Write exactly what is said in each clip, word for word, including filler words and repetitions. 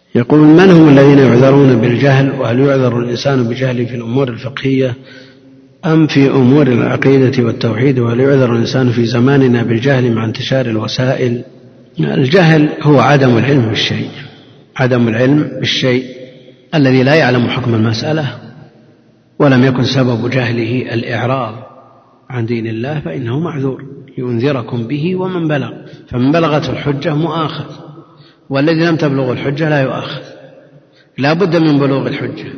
يقول: من هم الذين يعذرون بالجهل؟ وهل يعذر الإنسان بجهله في الأمور الفقهية أم في أمور العقيدة والتوحيد؟ وهل يعذر الإنسان في زماننا بالجهل مع انتشار الوسائل؟ الجهل هو عدم العلم بالشيء، عدم العلم بالشيء الذي لا يعلم حكم المسألة ولم يكن سبب جهله الإعراض عن دين الله فإنه معذور، ينذركم به ومن بلغ، فمن بلغت الحجة مؤاخذ، والذي لم تبلغ الحجة لا يؤاخذ، لا بد من بلوغ الحجة.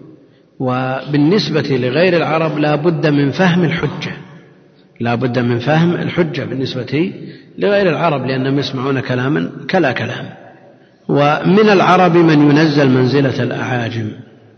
وبالنسبة لغير العرب لا بد من فهم الحجة، لا بد من فهم الحجة بالنسبة لغير العرب، لأنهم يسمعون كلاما كلا كلام. ومن العرب من ينزل منزلة الأعاجم،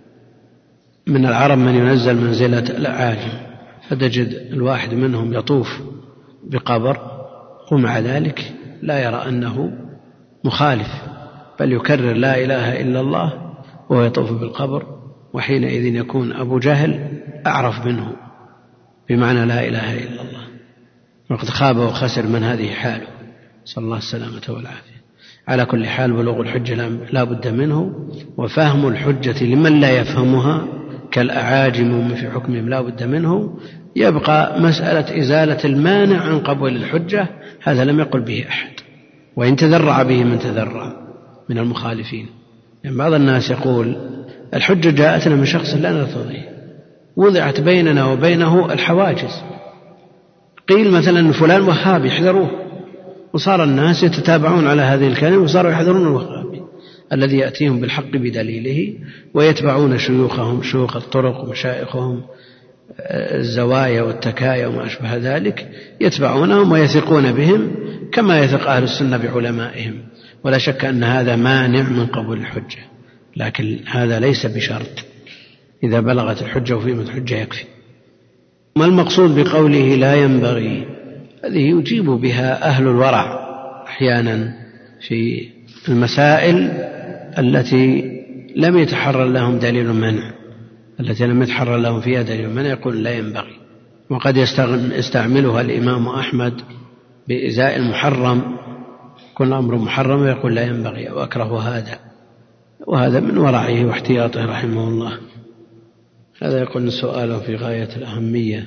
من العرب من ينزل منزلة الأعاجم، فتجد الواحد منهم يطوف بقبر ومع ذلك لا يرى أنه مخالف، بل يكرر لا إله إلا الله وهو يطوف بالقبر، وحينئذ يكون أبو جهل أعرف منه بمعنى لا إله إلا الله، وقد خاب وخسر من هذه حاله، صلى الله السلامة والعافية. على كل حال بلوغ الحجة لا بد منه، وفهم الحجة لمن لا يفهمها كالأعاجم في حكمهم لا بد منه. يبقى مسألة إزالة المانع عن قبول الحجة، هذا لم يقل به أحد، وإن تذرع به من تذرع من المخالفين. يعني بعض الناس يقول: الحجة جاءتنا من شخص لا نرتضيه، وضعت بيننا وبينه الحواجز، قيل مثلا فلان وهابي احذروه، وصار الناس يتتابعون على هذه الكلمة وصاروا يحذرون الوهابي الذي يأتيهم بالحق بدليله، ويتبعون شيوخهم، شيوخ الطرق ومشايخهم الزوايا والتكايا وما أشبه ذلك، يتبعونهم ويثقون بهم كما يثق أهل السنة بعلمائهم. ولا شك أن هذا مانع من قبول الحجة، لكن هذا ليس بشرط، إذا بلغت الحجة وفيمة الحجة يكفي. ما المقصود بقوله لا ينبغي؟ هذه يجيب بها أهل الورع أحيانا في المسائل التي لم يتحرر لهم دليل منع، التي لم يتحرر لهم فيها دليل منع يقول لا ينبغي. وقد يستعملها الإمام أحمد بإزاء المحرم، كل أمر محرم ويقول لا ينبغي أو أكره هذا، وهذا من ورعه واحتياطه رحمه الله. هذا يكون سؤاله في غاية الأهمية.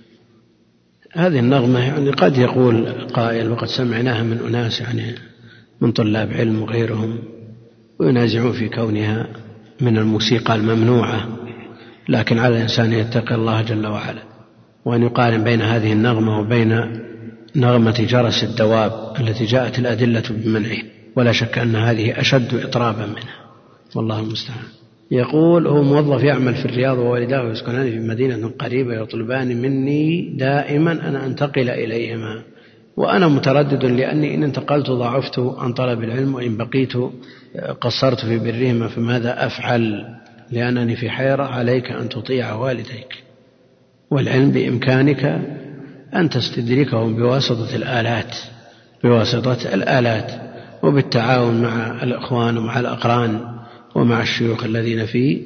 هذه النغمة يعني قد يقول قائل، وقد سمعناها من أناس يعني من طلاب علم وغيرهم، وينازعون في كونها من الموسيقى الممنوعة، لكن على الإنسان يتقي الله جل وعلا، وأن يقارن بين هذه النغمة وبين نغمة جرس الدواب التي جاءت الأدلة بمنعه، ولا شك أن هذه أشد إطرابا منها، والله المستعان. يقول: هو موظف يعمل في الرياض ووالداه يسكنان في مدينة قريبة، يطلبان مني دائما أن أنتقل إليهما، وأنا متردد لأني إن انتقلت ضعفت عن طلب العلم، وإن بقيت قصرت في برهما، فماذا أفعل؟ لأنني في حيرة. عليك أن تطيع والديك، والعلم بإمكانك أن تستدركهم بواسطة الآلات بواسطة الآلات وبالتعاون مع الإخوان ومع الأقران ومع الشيوخ الذين في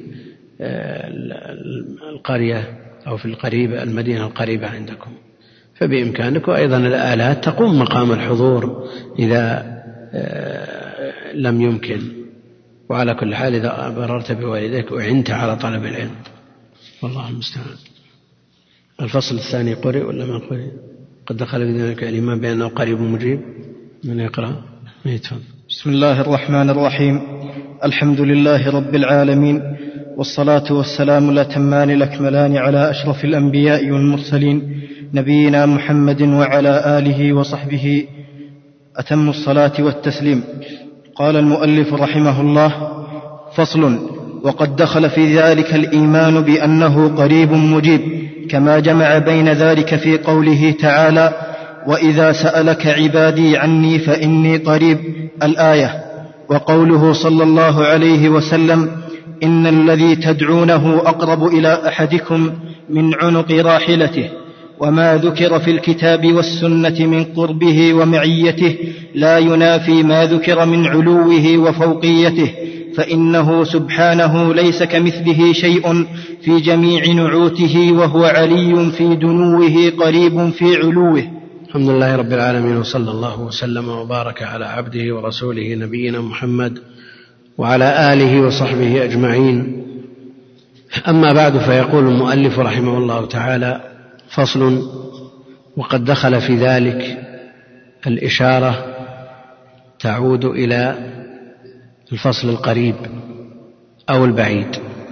القرية أو في القريبة المدينة القريبة عندكم، فبإمكانك. وأيضا الآلات تقوم مقام الحضور إذا لم يمكن. وعلى كل حال إذا بررت بوالديك وعنت على طلب العلم، والله المستعان. الفصل الثاني قرئ ولا ما قرئ؟ قد دخل في ذلك الإمام بأنه قريب مجيب. من يقرأ؟ يتفضل. بسم الله الرحمن الرحيم. الحمد لله رب العالمين، والصلاة والسلام الأتمان الأكملان على أشرف الأنبياء والمرسلين، نبينا محمد وعلى آله وصحبه أتم الصلاة والتسليم. قال المؤلف رحمه الله: فصل. وقد دخل في ذلك الإيمان بأنه قريب مجيب، كما جمع بين ذلك في قوله تعالى: وإذا سألك عبادي عني فإني قريب، الآية، وقوله صلى الله عليه وسلم: إن الذي تدعونه أقرب إلى أحدكم من عنق راحلته. وما ذكر في الكتاب والسنة من قربه ومعيته لا ينافي ما ذكر من علوه وفوقيته، فإنه سبحانه ليس كمثله شيء في جميع نعوته، وهو علي في دنوه قريب في علوه. الحمد لله رب العالمين، وصلى الله وسلم وبارك على عبده ورسوله نبينا محمد وعلى آله وصحبه أجمعين. أما بعد، فيقول المؤلف رحمه الله تعالى: فصل. وقد دخل في ذلك الإشارة تعود إلى الفصل القريب أو البعيد.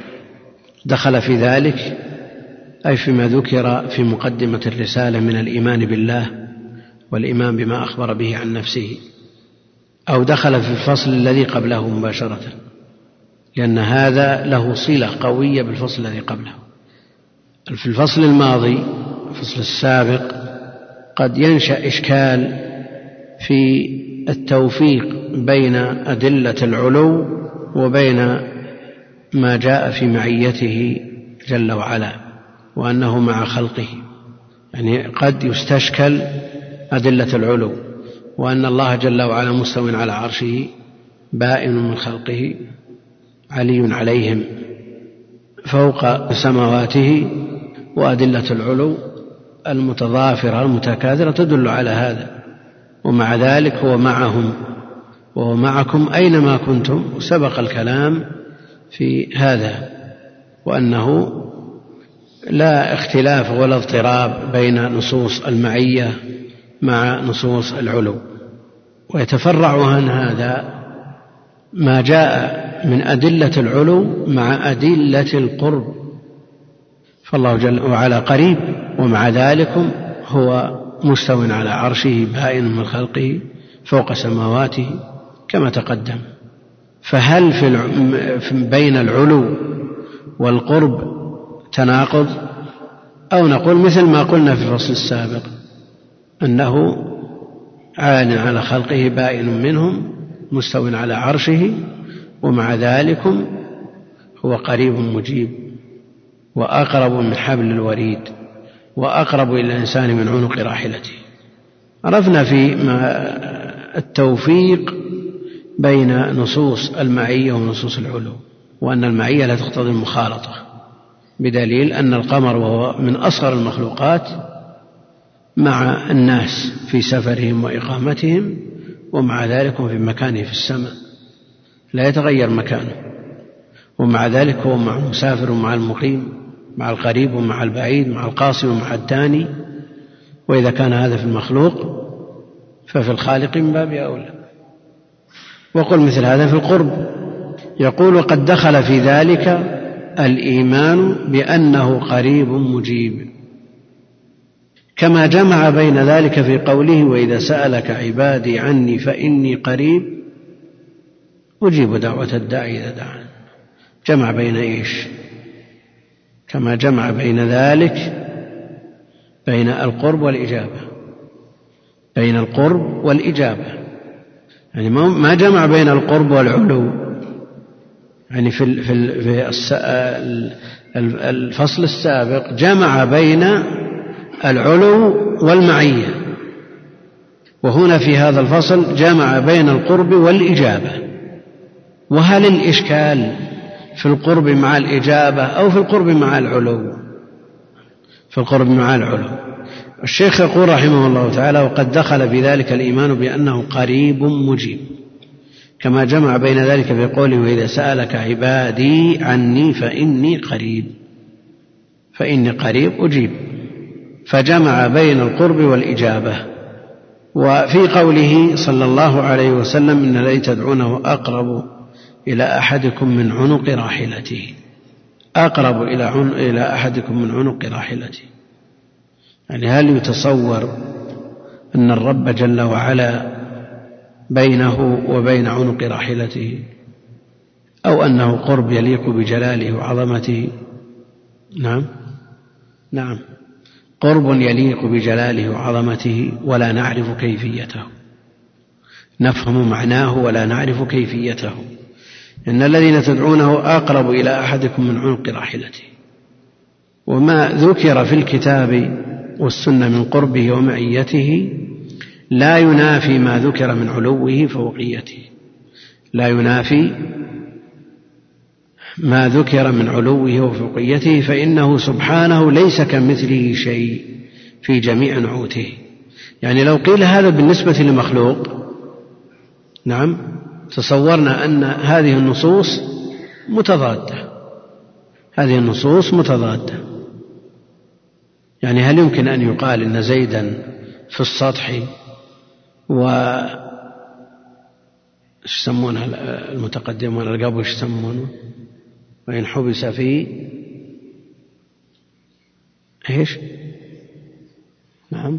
دخل في ذلك أي فيما ذكر في مقدمة الرسالة من الإيمان بالله والإيمان بما أخبر به عن نفسه، أو دخل في الفصل الذي قبله مباشرة، لأن هذا له صلة قوية بالفصل الذي قبله. في الفصل الماضي، الفصل السابق، قد ينشأ إشكال في التوفيق بين أدلة العلو وبين ما جاء في معيته جل وعلا وأنه مع خلقه. يعني قد يستشكل أدلة العلو وأن الله جل وعلا مستو على عرشه بائن من خلقه علي عليهم فوق سماواته، وأدلة العلو المتضافرة المتكاثرة تدل على هذا، ومع ذلك هو معهم وهو معكم أينما كنتم. سبق الكلام في هذا، وأنه لا اختلاف ولا اضطراب بين نصوص المعية مع نصوص العلو. ويتفرع عن هذا ما جاء من أدلة العلو مع أدلة القرب، فالله جل وعلا قريب، ومع ذلك هو مستو على عرشه بائن من خلقه فوق سماواته كما تقدم. فهل في بين العلو والقرب تناقض، أو نقول مثل ما قلنا في الفصل السابق أنه عال على خلقه بائن منهم مستو على عرشه، ومع ذلك هو قريب مجيب وأقرب من حبل الوريد وأقرب إلى الإنسان من عنق راحلته. عرفنا في التوفيق بين نصوص المعية ونصوص العلو، وأن المعية لا تقتضي المخالطة، بدليل أن القمر وهو من أصغر المخلوقات مع الناس في سفرهم وإقامتهم، ومع ذلك في مكانه في السماء لا يتغير مكانه، ومع ذلك هو مع المسافر ومع المقيم، مع القريب ومع البعيد، مع القاصي ومع الداني. وإذا كان هذا في المخلوق ففي الخالق من باب أولى. وقل مثل هذا في القرب. يقول: وقد دخل في ذلك الإيمان بأنه قريب مجيب، كما جمع بين ذلك في قوله: وإذا سألك عبادي عني فإني قريب أجيب دعوة الداعي إذا دعان. جمع بين إيش؟ كما جمع بين ذلك بين القرب والإجابة، بين القرب والإجابة، يعني ما جمع بين القرب والعلو. يعني في في الفصل السابق جمع بين العلو والمعية، وهنا في هذا الفصل جمع بين القرب والإجابة. وهل الإشكال في القرب مع الإجابة أو في القرب مع العلو؟ في القرب مع العلو. الشيخ يقول رحمه الله تعالى: وقد دخل في ذلك الإيمان بأنه قريب مجيب، كما جمع بين ذلك في قوله: وإذا سألك عبادي عني فإني قريب، فإني قريب أجيب، فجمع بين القرب والإجابة. وفي قوله صلى الله عليه وسلم: إن الذي تدعونه أقرب إلى أحدكم من عنق راحلته، أقرب إلى أحدكم من عنق راحلته. يعني هل يتصور أن الرب جل وعلا بينه وبين عنق راحلته، أو أنه قرب يليق بجلاله وعظمته؟ نعم نعم قرب يليق بجلاله وعظمته، ولا نعرف كيفيته، نفهم معناه ولا نعرف كيفيته. إن الذين تدعونه أقرب إلى أحدكم من عنق راحلته. وما ذكر في الكتاب والسنة من قربه ومعيته لا ينافي ما ذكر من علوه فوقيته، لا ينافي ما ذكر من علوه وفوقيته، فإنه سبحانه ليس كمثله شيء في جميع نعوته. يعني لو قيل هذا بالنسبة لمخلوق، نعم، تصورنا أن هذه النصوص متضادة، هذه النصوص متضادة، يعني هل يمكن أن يقال إن زيدا في السطح و يسمونها المتقدمون القبل يسمونه وإن حبس فيه إيش؟ نعم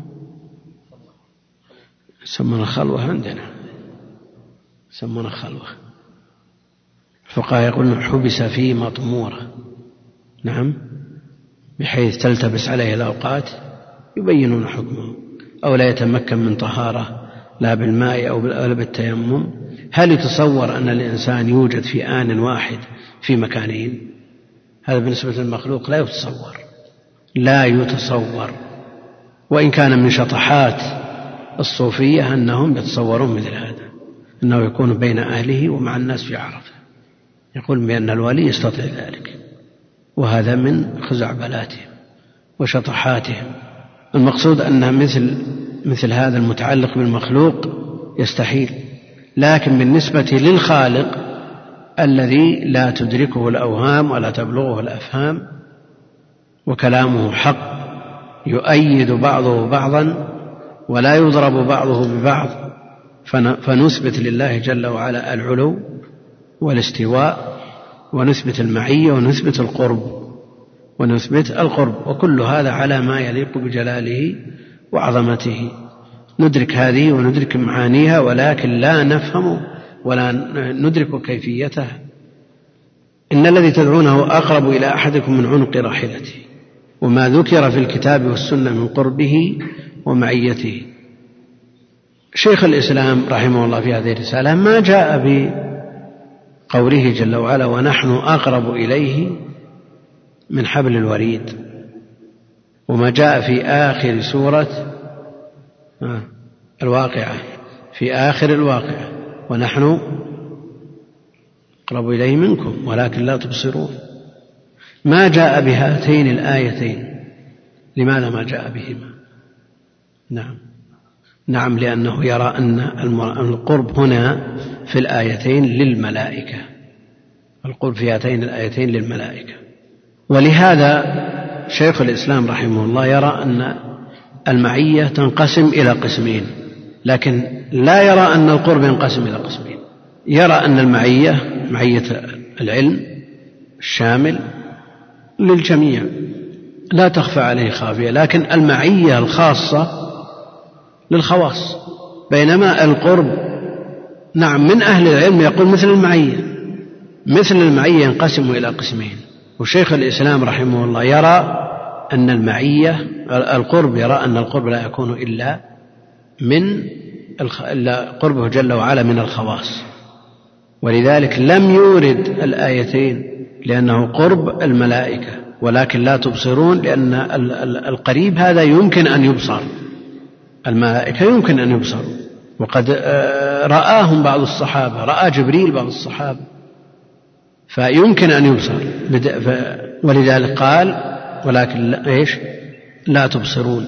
يسمونها خلوة، عندنا يسمونها خلوة. الفقهاء يقولون حبس فيه مطمورة، نعم، بحيث تلتبس عليه الأوقات، يبينون حكمه، أو لا يتمكن من طهارة لا بالماء أو بالتيمم. هل يتصور أن الإنسان يوجد في آن واحد في مكانين؟ هذا بالنسبة للمخلوق لا يتصور، لا يتصور، وإن كان من شطحات الصوفية أنهم يتصورون مثل هذا، أنه يكون بين أهله ومع الناس في عرفة، يقول بأن الولي يستطيع ذلك، وهذا من خزعبلاتهم وشطحاتهم. المقصود أن مثل مثل هذا المتعلق بالمخلوق يستحيل، لكن بالنسبة للخالق الذي لا تدركه الأوهام ولا تبلغه الأفهام وكلامه حق يؤيد بعضه بعضا ولا يضرب بعضه ببعض، فنثبت لله جل وعلا العلو والاستواء، ونثبت المعية، ونثبت القرب ونثبت القرب، وكل هذا على ما يليق بجلاله وعظمته. ندرك هذه وندرك معانيها، ولكن لا نفهم ولا ندرك كيفيتها. إن الذي تدعونه أقرب إلى أحدكم من عنق راحلته، وما ذكر في الكتاب والسنة من قربه ومعيته. شيخ الإسلام رحمه الله في هذه الرسالة ما جاء بقوله جل وعلا ونحن أقرب إليه من حبل الوريد، وما جاء في آخر سورة الواقعة، في آخر الواقعة ونحن أقرب إليه منكم ولكن لا تبصرون. ما جاء بهاتين الآيتين، لماذا ما جاء بهما؟ نعم نعم لأنه يرى أن القرب هنا في الآيتين للملائكة، القرب في هاتين الآيتين للملائكة. ولهذا شيخ الإسلام رحمه الله يرى أن المعية تنقسم إلى قسمين، لكن لا يرى أن القرب ينقسم إلى قسمين. يرى أن المعية معية العلم الشامل للجميع لا تخفى عليه خافية، لكن المعية الخاصة للخواص، بينما القرب نعم من أهل العلم يقول مثل المعية، مثل المعية ينقسم إلى قسمين. وشيخ الإسلام رحمه الله يرى أن المعية القرب يرى أن القرب لا يكون إلا من قربه جل وعلا من الخواص، ولذلك لم يورد الآيتين لأنه قرب الملائكة، ولكن لا تبصرون لأن القريب هذا يمكن أن يبصر، الملائكة يمكن أن يبصروا، وقد رآهم بعض الصحابة، رأى جبريل بعض الصحابة، فيمكن أن يبصر، ولذلك قال ولكن إيش لا تبصرون،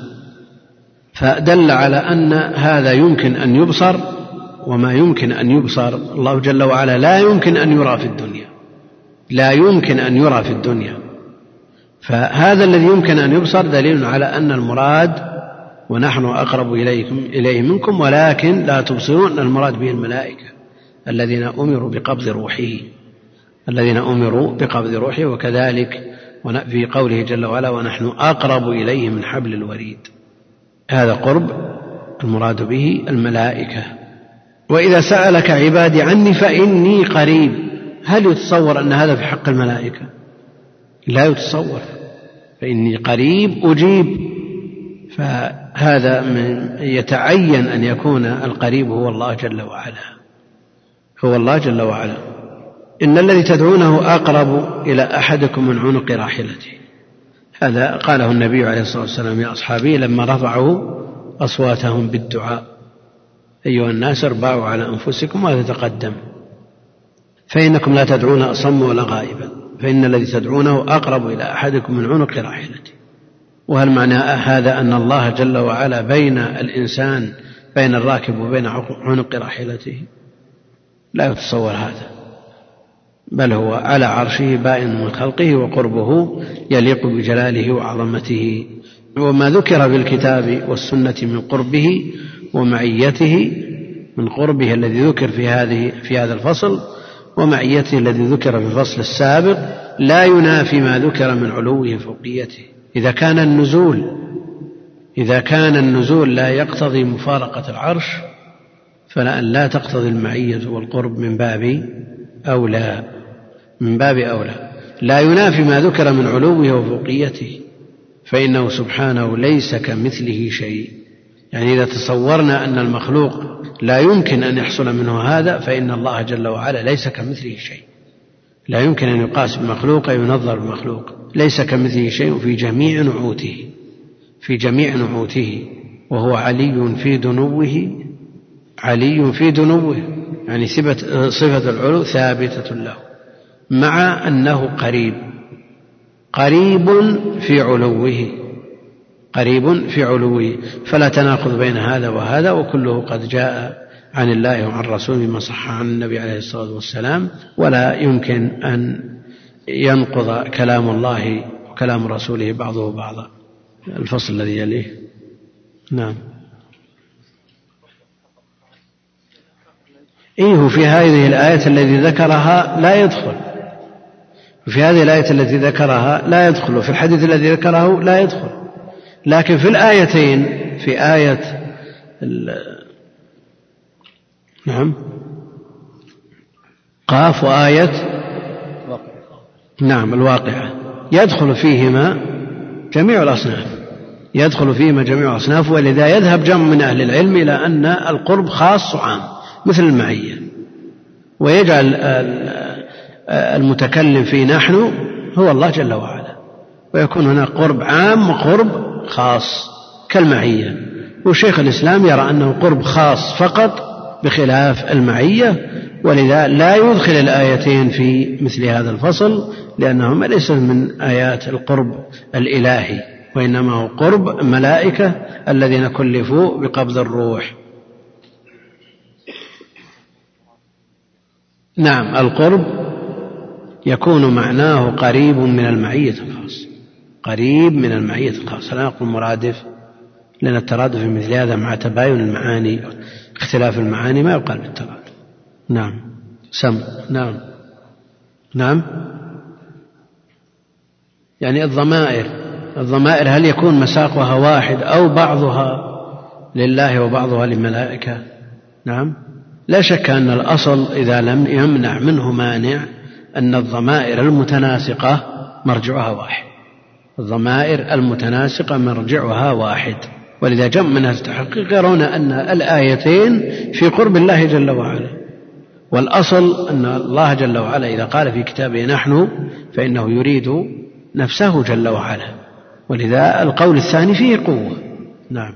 فدل على أن هذا يمكن أن يبصر، وما يمكن أن يبصر الله جل وعلا لا يمكن أن يرى في الدنيا، لا يمكن أن يرى في الدنيا. فهذا الذي يمكن أن يبصر دليل على أن المراد ونحن أقرب إليكم إليه منكم ولكن لا تبصرون، المراد به الملائكة الذين أمروا بقبض روحه، الذين أمروا بقبض روحه. وكذلك في قوله جل وعلا ونحن أقرب إليه من حبل الوريد، هذا قرب المراد به الملائكة. وإذا سألك عبادي عني فإني قريب، هل يتصور أن هذا في حق الملائكة؟ لا يتصور، فإني قريب أجيب، فهذا من يتعين أن يكون القريب هو الله جل وعلا، هو الله جل وعلا. إن الذي تدعونه أقرب إلى أحدكم من عنق راحلته، هذا قاله النبي عليه الصلاة والسلام لأصحابه لما رفعوا أصواتهم بالدعاء: أيها الناس اربعوا على أنفسكم ولا تتقدم فإنكم لا تدعون أصم ولا غائبا، فإن الذي تدعونه أقرب إلى أحدكم من عنق راحلته. وهل معنى هذا أن الله جل وعلا بين الإنسان بين الراكب وبين عنق راحلته؟ لا يتصور هذا، بل هو على عرشه بائن من خلقه، وقربه يليق بجلاله وعظمته. وما ذكر في الكتاب والسنة من قربه ومعيته، من قربه الذي ذكر في هذه في هذا الفصل ومعيته الذي ذكر في الفصل السابق، لا ينافي ما ذكر من علوه وفوقيته. إذا كان النزول إذا كان النزول لا يقتضي مفارقة العرش، فلأن لا تقتضي المعية والقرب من باب أولى من باب أولى. لا ينافي ما ذكر من علوه وفوقيته، فإنه سبحانه ليس كمثله شيء. يعني إذا تصورنا أن المخلوق لا يمكن أن يحصل منه هذا، فإن الله جل وعلا ليس كمثله شيء. لا يمكن أن يقاس بمخلوق ينظر بمخلوق، ليس كمثله شيء في جميع نعوته في جميع نعوته وهو علي في دنوه علي في دنوه يعني صفة العلو ثابتة له، مع أنه قريب قريب في علوه قريب في علوه فلا تناقض بين هذا وهذا، وكله قد جاء عن الله وعن رسوله ما صح عن النبي عليه الصلاة والسلام، ولا يمكن أن ينقض كلام الله وكلام رسوله بعضه بعضا. الفصل الذي يليه. نعم. إيه في هذه الآية التي ذكرها لا يدخل في هذه الآية التي ذكرها لا يدخل وفي الحديث الذي ذكره لا يدخل، لكن في الآيتين في آية نعم قاف وآية نعم الواقعة يدخل فيهما جميع الأصناف يدخل فيهما جميع الأصناف ولذا يذهب جمع من أهل العلم إلى أن القرب خاص عام مثل المعية، ويجعل المتكلم في نحن هو الله جل وعلا، ويكون هناك قرب عام وقرب خاص كالمعية. وشيخ الإسلام يرى أنه قرب خاص فقط بخلاف المعية، ولذا لا يدخل الآيتين في مثل هذا الفصل، لأنهما ليس من آيات القرب الإلهي، وإنما هو قرب ملائكة الذين كلفوا بقبض الروح. نعم القرب يكون معناه قريب من المعية الخاص قريب من المعية الخاص، لا نقول مرادف، لأن الترادف في مثل هذا مع تباين المعاني اختلاف المعاني ما يقال بالترادف. نعم سم نعم نعم يعني الضمائر الضمائر هل يكون مساقها واحد أو بعضها لله وبعضها للملائكة؟ نعم لا شك أن الأصل إذا لم يمنع منه مانع أن الضمائر المتناسقة مرجعها واحد الضمائر المتناسقة مرجعها واحد ولذا جمع من التحقيق يرون أن الآيتين في قرب الله جل وعلا، والأصل أن الله جل وعلا إذا قال في كتابه نحن فإنه يريد نفسه جل وعلا، ولذا القول الثاني فيه قوة. نعم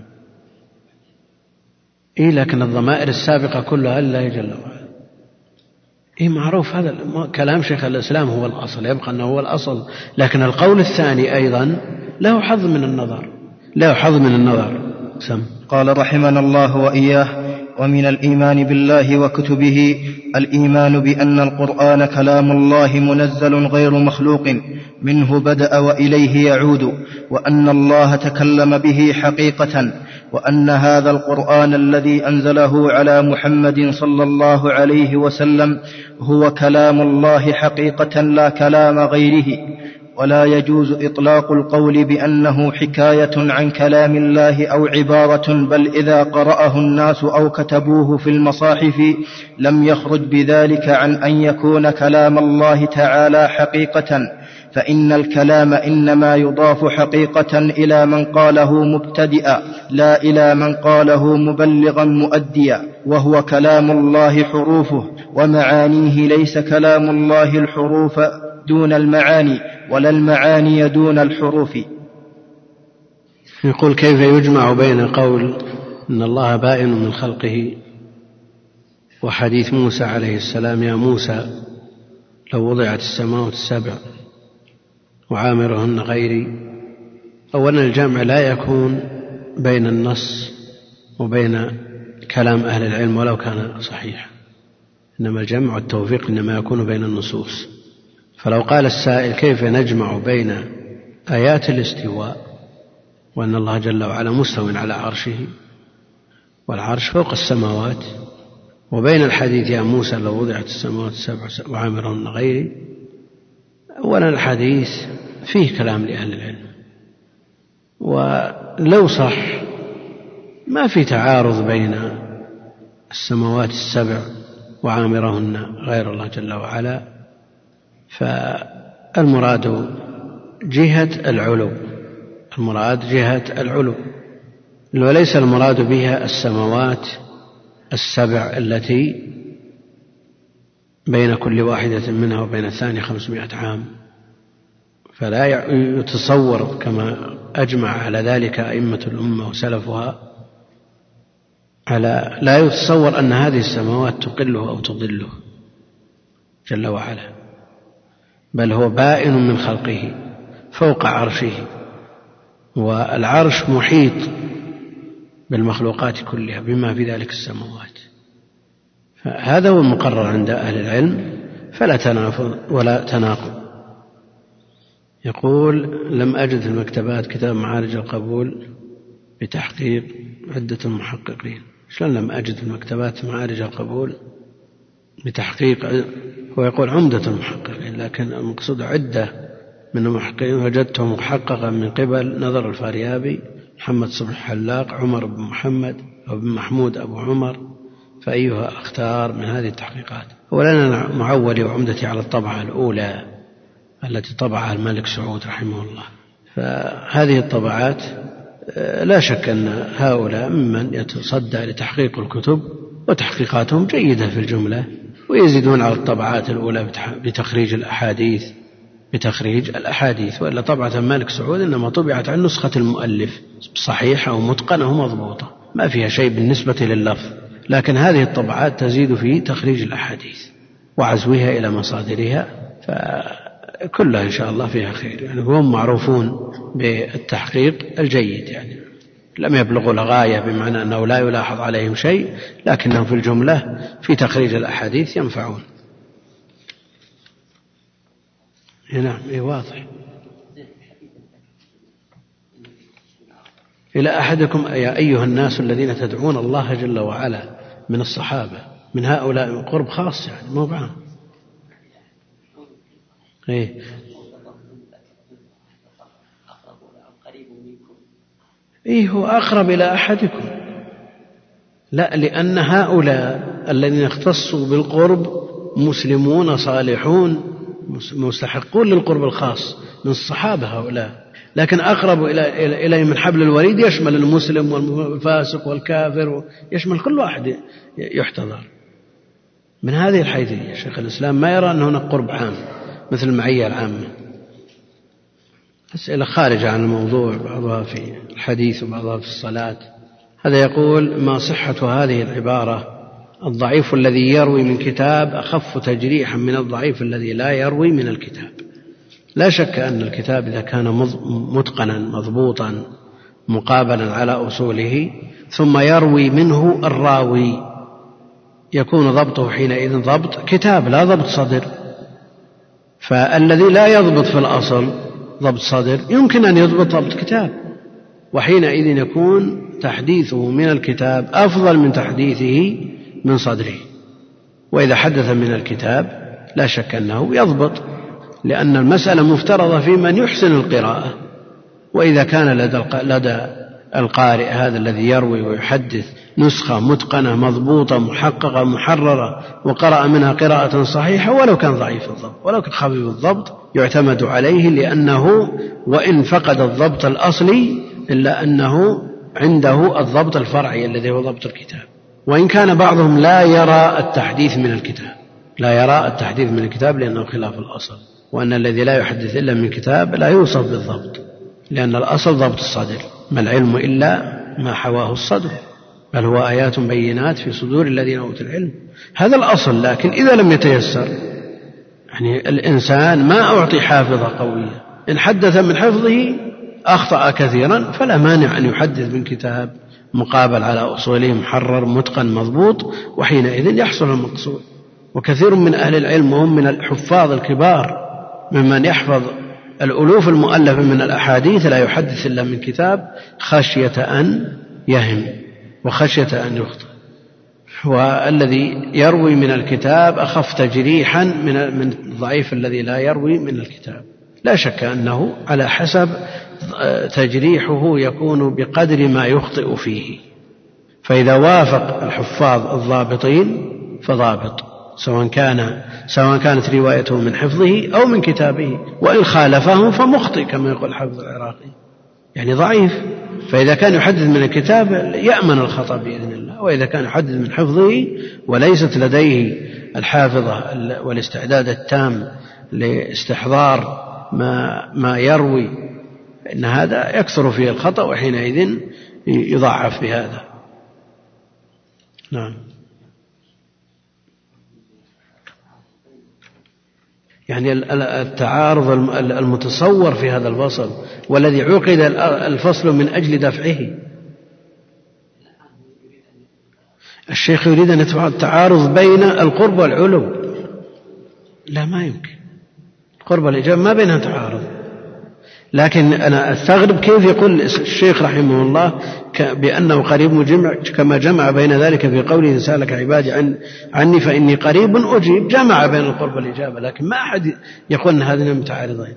إيه لكن الضمائر السابقة كلها لله جل وعلا. إيه معروف هذا كلام شيخ الإسلام هو الأصل، يبقى أنه هو الأصل، لكن القول الثاني أيضا له حظ من النظر له حظ من النظر. سم. قال رحمنا الله وإياه: ومن الإيمان بالله وكتبه الإيمان بأن القرآن كلام الله منزل غير مخلوق منه بدأ وإليه يعود، وأن الله تكلم به حقيقة، وأن هذا القرآن الذي أنزله على محمد صلى الله عليه وسلم هو كلام الله حقيقة لا كلام غيره. ولا يجوز إطلاق القول بأنه حكاية عن كلام الله أو عبارة، بل إذا قرأه الناس أو كتبوه في المصاحف لم يخرج بذلك عن أن يكون كلام الله تعالى حقيقة، فإن الكلام إنما يضاف حقيقة إلى من قاله مبتدئا لا إلى من قاله مبلغا مؤديا، وهو كلام الله حروفه ومعانيه، ليس كلام الله الحروف دون المعاني ولا المعاني دون الحروف. يقول: كيف يجمع بين قول إن الله بائن من خلقه وحديث موسى عليه السلام: يا موسى لو وضعت السماوات السبع وعامرهن غيري؟ أولا الجمع لا يكون بين النص وبين كلام أهل العلم ولو كان صحيحا، إنما الجمع والتوفيق إنما يكون بين النصوص. فلو قال السائل كيف نجمع بين آيات الاستواء وأن الله جل وعلا مستو على عرشه والعرش فوق السماوات، وبين الحديث يا موسى لو وضعت السماوات السبع وعامرهن غيري، أولا الحديث فيه كلام لأهل العلم، ولو صح ما في تعارض بين السماوات السبع وعامرهن غير الله جل وعلا، فالمراد جهة العلو، المراد جهة العلو، وليس المراد بها السماوات السبع التي بين كل واحدة منها وبين الثانية خمسمائة عام. فلا يتصور كما أجمع على ذلك أئمة الأمة وسلفها، على لا يتصور أن هذه السماوات تقله أو تضله جل وعلا، بل هو بائن من خلقه فوق عرشه، والعرش محيط بالمخلوقات كلها بما في ذلك السماوات. فهذا هو المقرر عند أهل العلم، فلا تنافض ولا تناقض. يقول لم أجد في المكتبات كتاب معارج القبول بتحقيق عدة المحققين. شلون لم أجد في المكتبات معارج القبول بتحقيق؟ هو يقول عمدة المحققين، لكن المقصود عدة من المحققين وجدته محققا من قبل نظر الفاريابي، محمد صبح حلاق، عمر بن محمد أو بن محمود أبو عمر، فأيها أختار من هذه التحقيقات؟ ولنا معولي وعمدتي على الطبعة الأولى التي طبعها الملك سعود رحمه الله. فهذه الطبعات لا شك أن هؤلاء ممن يتصدى لتحقيق الكتب، وتحقيقاتهم جيدة في الجملة، ويزيدون على الطبعات الأولى بتخريج الأحاديث بتخريج الأحاديث وإلا طبعة الملك سعود إنما طبعت عن نسخة المؤلف صحيحة ومتقنة ومضبوطة، ما فيها شيء بالنسبة لللفظ، لكن هذه الطبعات تزيد في تخريج الأحاديث وعزوها إلى مصادرها، فكلها إن شاء الله فيها خير. يعني هم معروفون بالتحقيق الجيد، يعني لم يبلغوا الغاية بمعنى أنه لا يلاحظ عليهم شيء، لكنهم في الجملة في تخريج الأحاديث ينفعون. نعم إيه واضح. إلى أحدكم يا أيها الناس الذين تدعون الله جل وعلا من الصحابة، من هؤلاء قرب خاص يعني مو بعام. إيه إيه هو أقرب إلى أحدكم، لا لأن هؤلاء الذين اختصوا بالقرب مسلمون صالحون مستحقون للقرب الخاص من الصحابة هؤلاء، لكن أقرب إلى إليه من حبل الوريد يشمل المسلم والفاسق والكافر، يشمل كل واحد يحتضر. من هذه الحيثية شيخ الإسلام ما يرى أن هناك قرب عام مثل المعية العامة. أسئلة خارجة عن الموضوع، بعضها في الحديث وبعضها في الصلاة. هذا يقول ما صحة هذه العبارة الضعيف الذي يروي من كتاب أخف تجريحا من الضعيف الذي لا يروي من الكتاب؟ لا شك أن الكتاب إذا كان متقنا مضبوطا مقابلا على أصوله ثم يروي منه الراوي يكون ضبطه حينئذ ضبط كتاب لا ضبط صدر. فالذي لا يضبط في الأصل ضبط صدر يمكن أن يضبط ضبط كتاب، وحينئذ يكون تحديثه من الكتاب أفضل من تحديثه من صدره. وإذا حدث من الكتاب لا شك أنه يضبط، لأن المسألة مفترضة في من يحسن القراءة. وإذا كان لدى القارئ هذا الذي يروي ويحدث نسخة متقنة مضبوطة محققة محررة وقرأ منها قراءة صحيحة ولو كان ضعيف الضبط ولو كان خفيف الضبط يعتمد عليه، لأنه وإن فقد الضبط الأصلي إلا أنه عنده الضبط الفرعي الذي هو ضبط الكتاب. وإن كان بعضهم لا يرى التحديث من الكتاب لا يرى التحديث من الكتاب لأنه خلاف الأصل، وأن الذي لا يحدث إلا من كتاب لا يوصف بالضبط، لأن الأصل ضبط الصدر، ما العلم إلا ما حواه الصدر، بل هو آيات بينات في صدور الذين أوتوا العلم. هذا الأصل. لكن إذا لم يتيسر، يعني الإنسان ما أعطي حافظة قوية، إن حدث من حفظه أخطأ كثيرا، فلا مانع أن يحدث من كتاب مقابل على أصوله محرر متقن مضبوط، وحينئذ يحصل المقصود. وكثير من أهل العلم وهم من الحفاظ الكبار ممن يحفظ الألوف المؤلفة من الأحاديث لا يحدث إلا من كتاب خشية أن يهم وخشية أن يخطئ. والذي يروي من الكتاب أخف تجريحا من الضعيف الذي لا يروي من الكتاب. لا شك أنه على حسب تجريحه يكون بقدر ما يخطئ فيه، فإذا وافق الحفاظ الضابطين فضابط، سواء كان سواء كانت روايته من حفظه أو من كتابه، وإن خالفه فمخطئ كما يقول حافظ العراقي، يعني ضعيف. فإذا كان يحدث من الكتاب يأمن الخطأ بإذن الله، وإذا كان يحدث من حفظه وليست لديه الحافظة والاستعداد التام لاستحضار ما, ما يروي، إن هذا يكثر فيه الخطأ وحينئذ يضعف بهذا. نعم. يعني التعارض المتصور في هذا الفصل والذي عقد الفصل من أجل دفعه. الشيخ يريد أن يدفع التعارض بين القرب والعلو. لا، ما يمكن. القرب والإجابة ما بينها تعارض، لكن أنا أستغرب كيف يقول الشيخ رحمه الله بأنه قريب مجمع، كما جمع بين ذلك في قوله سألك عبادي عن عني فإني قريب أجيب، جمع بين القرب والإجابة، لكن ما أحد يقول أن هذين متعارضين.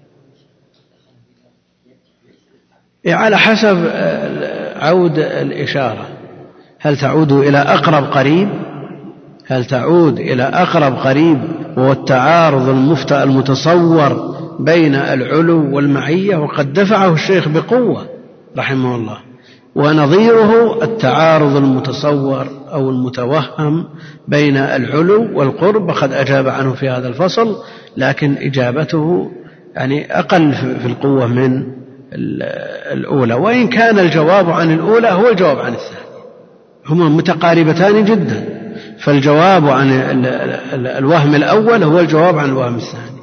على حسب عود الإشارة، هل تعود إلى أقرب قريب هل تعود إلى أقرب قريب وهو التعارض المفتى المتصور بين العلو والمعية، وقد دفعه الشيخ بقوة رحمه الله، ونظيره التعارض المتصور أو المتوهم بين العلو والقرب، وقد أجاب عنه في هذا الفصل، لكن إجابته يعني أقل في القوة من الأولى، وإن كان الجواب عن الأولى هو الجواب عن الثاني، هما متقاربتان جدا، فالجواب عن الوهم الأول هو الجواب عن الوهم الثاني.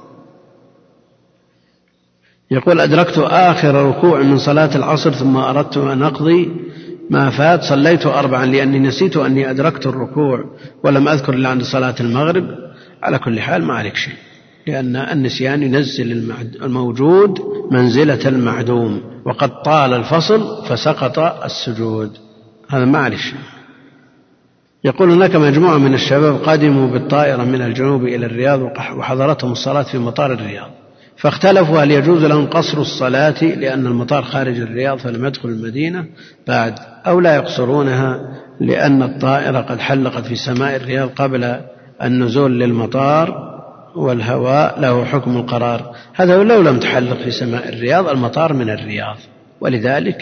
يقول أدركت آخر ركوع من صلاة العصر ثم أردت أن أقضي ما فات، صليت أربعا لأني نسيت أني أدركت الركوع ولم أذكر إلا عند صلاة المغرب. على كل حال ما عليك شيء، لأن النسيان ينزل الموجود منزلة المعدوم، وقد طال الفصل فسقط السجود، هذا ما عليك شيء. يقول هناك مجموعة من الشباب قدموا بالطائرة من الجنوب إلى الرياض وحضرتهم الصلاة في مطار الرياض، فاختلفوا هل يجوز لهم قصر الصلاة لأن المطار خارج الرياض فلم يدخل المدينة بعد، أو لا يقصرونها لأن الطائرة قد حلقت في سماء الرياض قبل النزول للمطار والهواء له حكم القرار. هذا لو لم تحلق في سماء الرياض، المطار من الرياض، ولذلك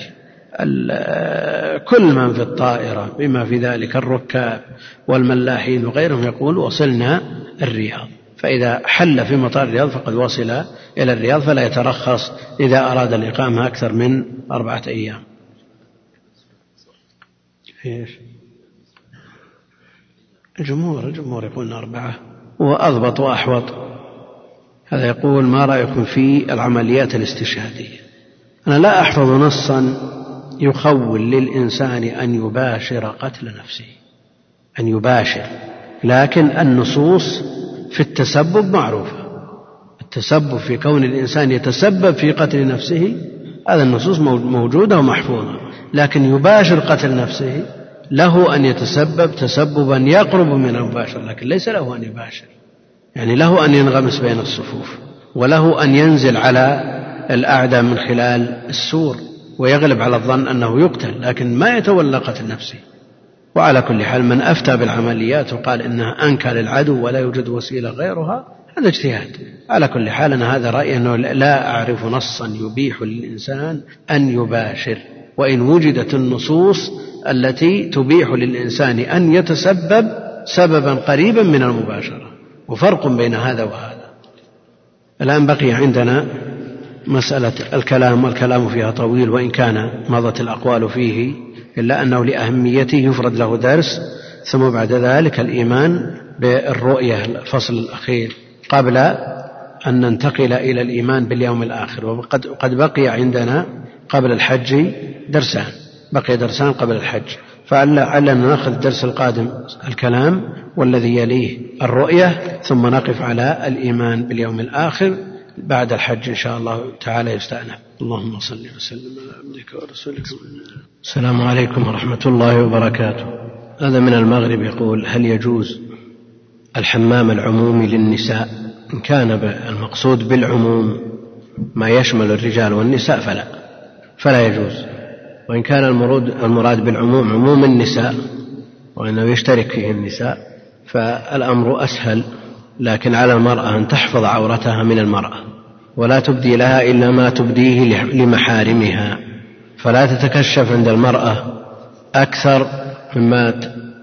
كل من في الطائرة بما في ذلك الركاب والملاحين وغيرهم يقول وصلنا الرياض، فإذا حل في مطار الرياض فقد وصل إلى الرياض، فلا يترخص إذا أراد الإقامة أكثر من أربعة أيام. الجمهور الجمهور يقولون أربعة وأضبط وأحوط. هذا يقول ما رأيكم في العمليات الاستشهادية؟ أنا لا أحفظ نصا يخول للإنسان أن يباشر قتل نفسه، أن يباشر، لكن النصوص في التسبب معروفة. التسبب في كون الإنسان يتسبب في قتل نفسه هذا النصوص موجودة ومحفوظة، لكن يباشر قتل نفسه له أن يتسبب تسببا يقرب من المباشر، لكن ليس له أن يباشر، يعني له أن ينغمس بين الصفوف، وله أن ينزل على الأعداء من خلال السور ويغلب على الظن أنه يقتل، لكن ما يتولى قتل نفسه. وعلى كل حال من أفتى بالعمليات وقال إنها أنكى للعدو ولا يوجد وسيلة غيرها هذا اجتهاد. على كل حال أنا هذا رأيي أنه لا أعرف نصا يبيح للإنسان أن يباشر، وإن وجدت النصوص التي تبيح للإنسان أن يتسبب سببا قريبا من المباشرة، وفرق بين هذا وهذا. الآن بقي عندنا مسألة الكلام، والكلام فيها طويل وإن كان مضت الأقوال فيه، إلا أنه لأهميته يفرد له درس، ثم بعد ذلك الإيمان بالرؤية الفصل الأخير قبل أن ننتقل إلى الإيمان باليوم الآخر. وقد قد بقي عندنا قبل الحج درسان، بقي درسان قبل الحج، فعلنا نأخذ الدرس القادم الكلام والذي يليه الرؤية، ثم نقف على الإيمان باليوم الآخر بعد الحج إن شاء الله تعالى يستأنف. اللهم صل وسلم على عبدك ورسولك. السلام عليكم ورحمة الله وبركاته. هذا من المغرب يقول: هل يجوز الحمام العمومي للنساء؟ إن كان المقصود بالعموم ما يشمل الرجال والنساء فلا فلا يجوز، وإن كان المراد بالعموم عموم النساء وأنه يشترك فيه النساء فالأمر أسهل، لكن على المرأة أن تحفظ عورتها من المرأة ولا تبدي لها إلا ما تبديه لمحارمها، فلا تتكشف عند المرأة أكثر مما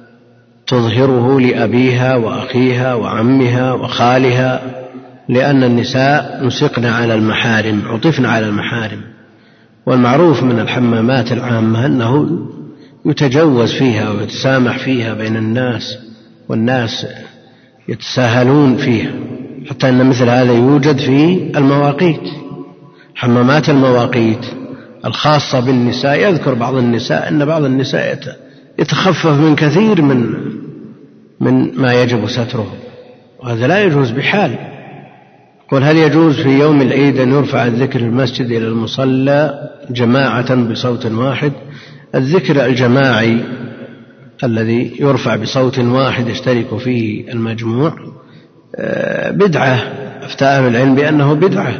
تظهره لأبيها وأخيها وعمها وخالها، لأن النساء نسقن على المحارم، عطفن على المحارم. والمعروف من الحمامات العامة أنه يتجوز فيها ويتسامح فيها بين الناس، والناس يتساهلون فيها، حتى أن مثل هذا يوجد في المواقيت، حمامات المواقيت الخاصة بالنساء. يذكر بعض النساء أن بعض النساء يتخفف من كثير من من ما يجب ستره، وهذا لا يجوز بحال. قل: هل يجوز في يوم العيد أن يرفع الذكر المسجد إلى المصلى جماعة بصوت واحد؟ الذكر الجماعي الذي يرفع بصوت واحد يشترك فيه المجموع بدعة، أفتى أهل العلم بأنه بدعة.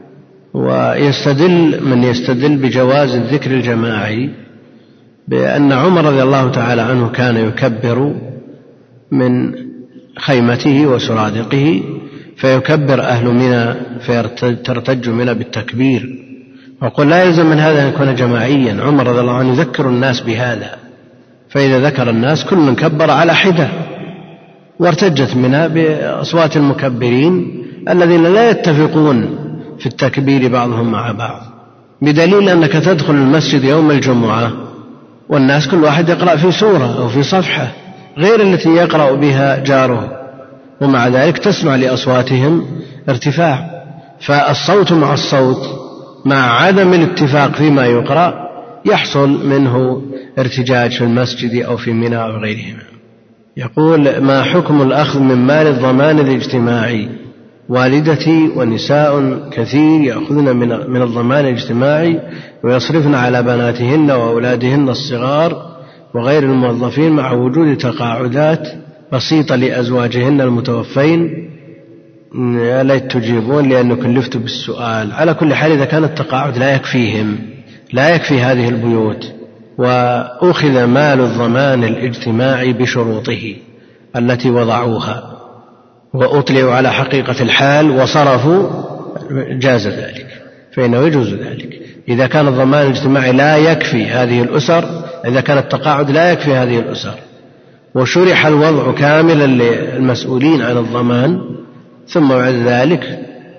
ويستدل من يستدل بجواز الذكر الجماعي بأن عمر رضي الله تعالى عنه كان يكبر من خيمته وسرادقه، فيكبر أهل منى فترتج منى بالتكبير. وقل لا يلزم من هذا أن يكون جماعيا، عمر رضي الله عنه يذكر الناس بهذا، فإذا ذكر الناس كل كبر على حدة، وارتجت منها بأصوات المكبرين الذين لا يتفقون في التكبير بعضهم مع بعض، بدليل أنك تدخل المسجد يوم الجمعة والناس كل واحد يقرأ في سورة أو في صفحة غير التي يقرأ بها جاره، ومع ذلك تسمع لأصواتهم ارتفاع. فالصوت مع الصوت مع عدم الاتفاق فيما يقرأ يحصل منه ارتجاج في المسجد أو في منى أو غيرهما. يقول: ما حكم الأخذ من مال الضمان الاجتماعي؟ والدتي ونساء كثير يأخذن من الضمان الاجتماعي ويصرفن على بناتهن وأولادهن الصغار وغير الموظفين، مع وجود تقاعدات بسيطة لأزواجهن المتوفين. يا ليت تجيبون لأنه كلفت بالسؤال. على كل حال، إذا كان التقاعد لا يكفيهم، لا يكفي هذه البيوت، وأخذ مال الضمان الاجتماعي بشروطه التي وضعوها وأطلعوا على حقيقة الحال وصرفوا، جاز ذلك، فإنه يجوز ذلك. إذا كان الضمان الاجتماعي لا يكفي هذه الأسر، إذا كان التقاعد لا يكفي هذه الأسر، وشرح الوضع كاملا للمسؤولين عن الضمان، ثم بعد ذلك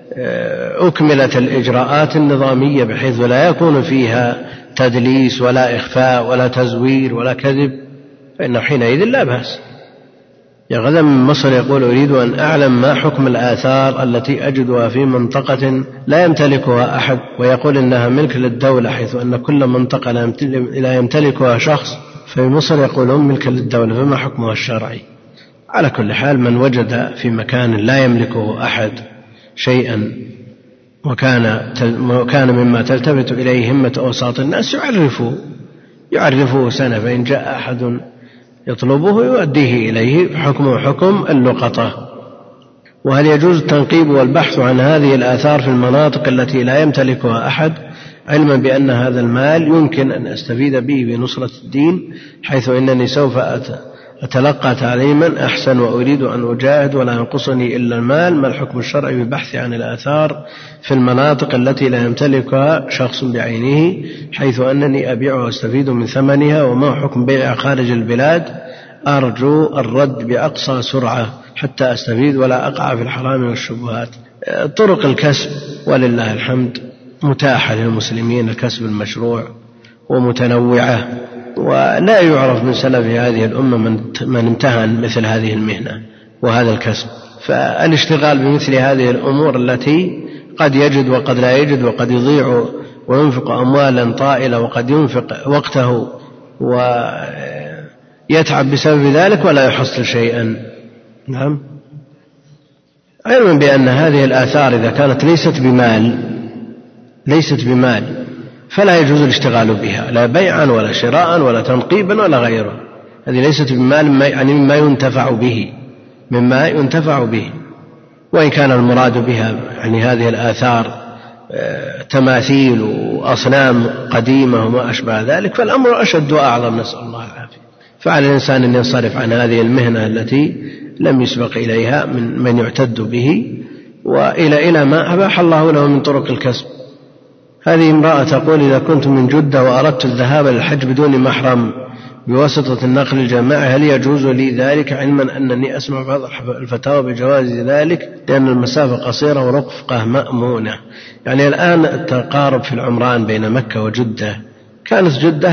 أكملت الإجراءات النظامية بحيث لا يكون فيها تدليس ولا إخفاء ولا تزوير ولا كذب، فإنه حينئذ لا بأس. يا غدا من مصر يقول: أريد أن أعلم ما حكم الآثار التي أجدها في منطقة لا يمتلكها أحد، ويقول إنها ملك للدولة، حيث أن كل منطقة لا يمتلكها شخص، في مصر يقولون ملك للدولة، فما حكمها الشرعي؟ على كل حال، من وجد في مكان لا يملكه أحد شيئا وكان وكان مما تلتفت إليه همة أوساط الناس يعرفه يعرفه سنة، فإن جاء أحد يطلبه يؤديه إليه، حكمه حكم اللقطة. وهل يجوز التنقيب والبحث عن هذه الآثار في المناطق التي لا يمتلكها أحد، علما بأن هذا المال يمكن أن أستفيد به بنصرة الدين، حيث إنني سوف أتلقى تعليما أحسن وأريد أن أجاهد ولا ينقصني إلا المال؟ ما الحكم الشرعي بالبحث عن الآثار في المناطق التي لا يمتلكها شخص بعينه، حيث أنني أبيع وأستفيد من ثمنها؟ وما حكم بيع خارج البلاد؟ أرجو الرد بأقصى سرعة حتى أستفيد ولا أقع في الحرام والشبهات. طرق الكسب ولله الحمد متاحة للمسلمين، الكسب المشروع ومتنوعة، ولا يعرف من سلف هذه الأمة من امتهن مثل هذه المهنة وهذا الكسب. فالاشتغال بمثل هذه الأمور التي قد يجد وقد لا يجد، وقد يضيع وينفق أموالا طائلة، وقد ينفق وقته يتعب بسبب ذلك ولا يحصل شيئا. نعم. علما بأن هذه الآثار إذا كانت ليست بمال ليست بمال فلا يجوز الاشتغال بها، لا بيعا ولا شراء ولا تنقيبا ولا غيره. هذه ليست بمال، يعني مما ينتفع به مما ينتفع به وإن كان المراد بها يعني هذه الآثار تماثيل وأصنام قديمة وما أشبه ذلك، فالأمر أشد وأعظم، نسأل الله العافية. فعلى الإنسان أن ينصرف عن هذه المهنة التي لم يسبق إليها من من يعتد به وإلى إلى ما أباح الله له من طرق الكسب. هذه امرأة تقول: إذا كنت من جدة وأردت الذهاب للحج بدون محرم بواسطة النقل الجماعي هل يجوز لي ذلك، علما أنني أسمع بعض الفتاوى بجواز ذلك لأن المسافة قصيرة ورفقة مأمونة؟ يعني الآن التقارب في العمران بين مكة وجدة، كانت جدة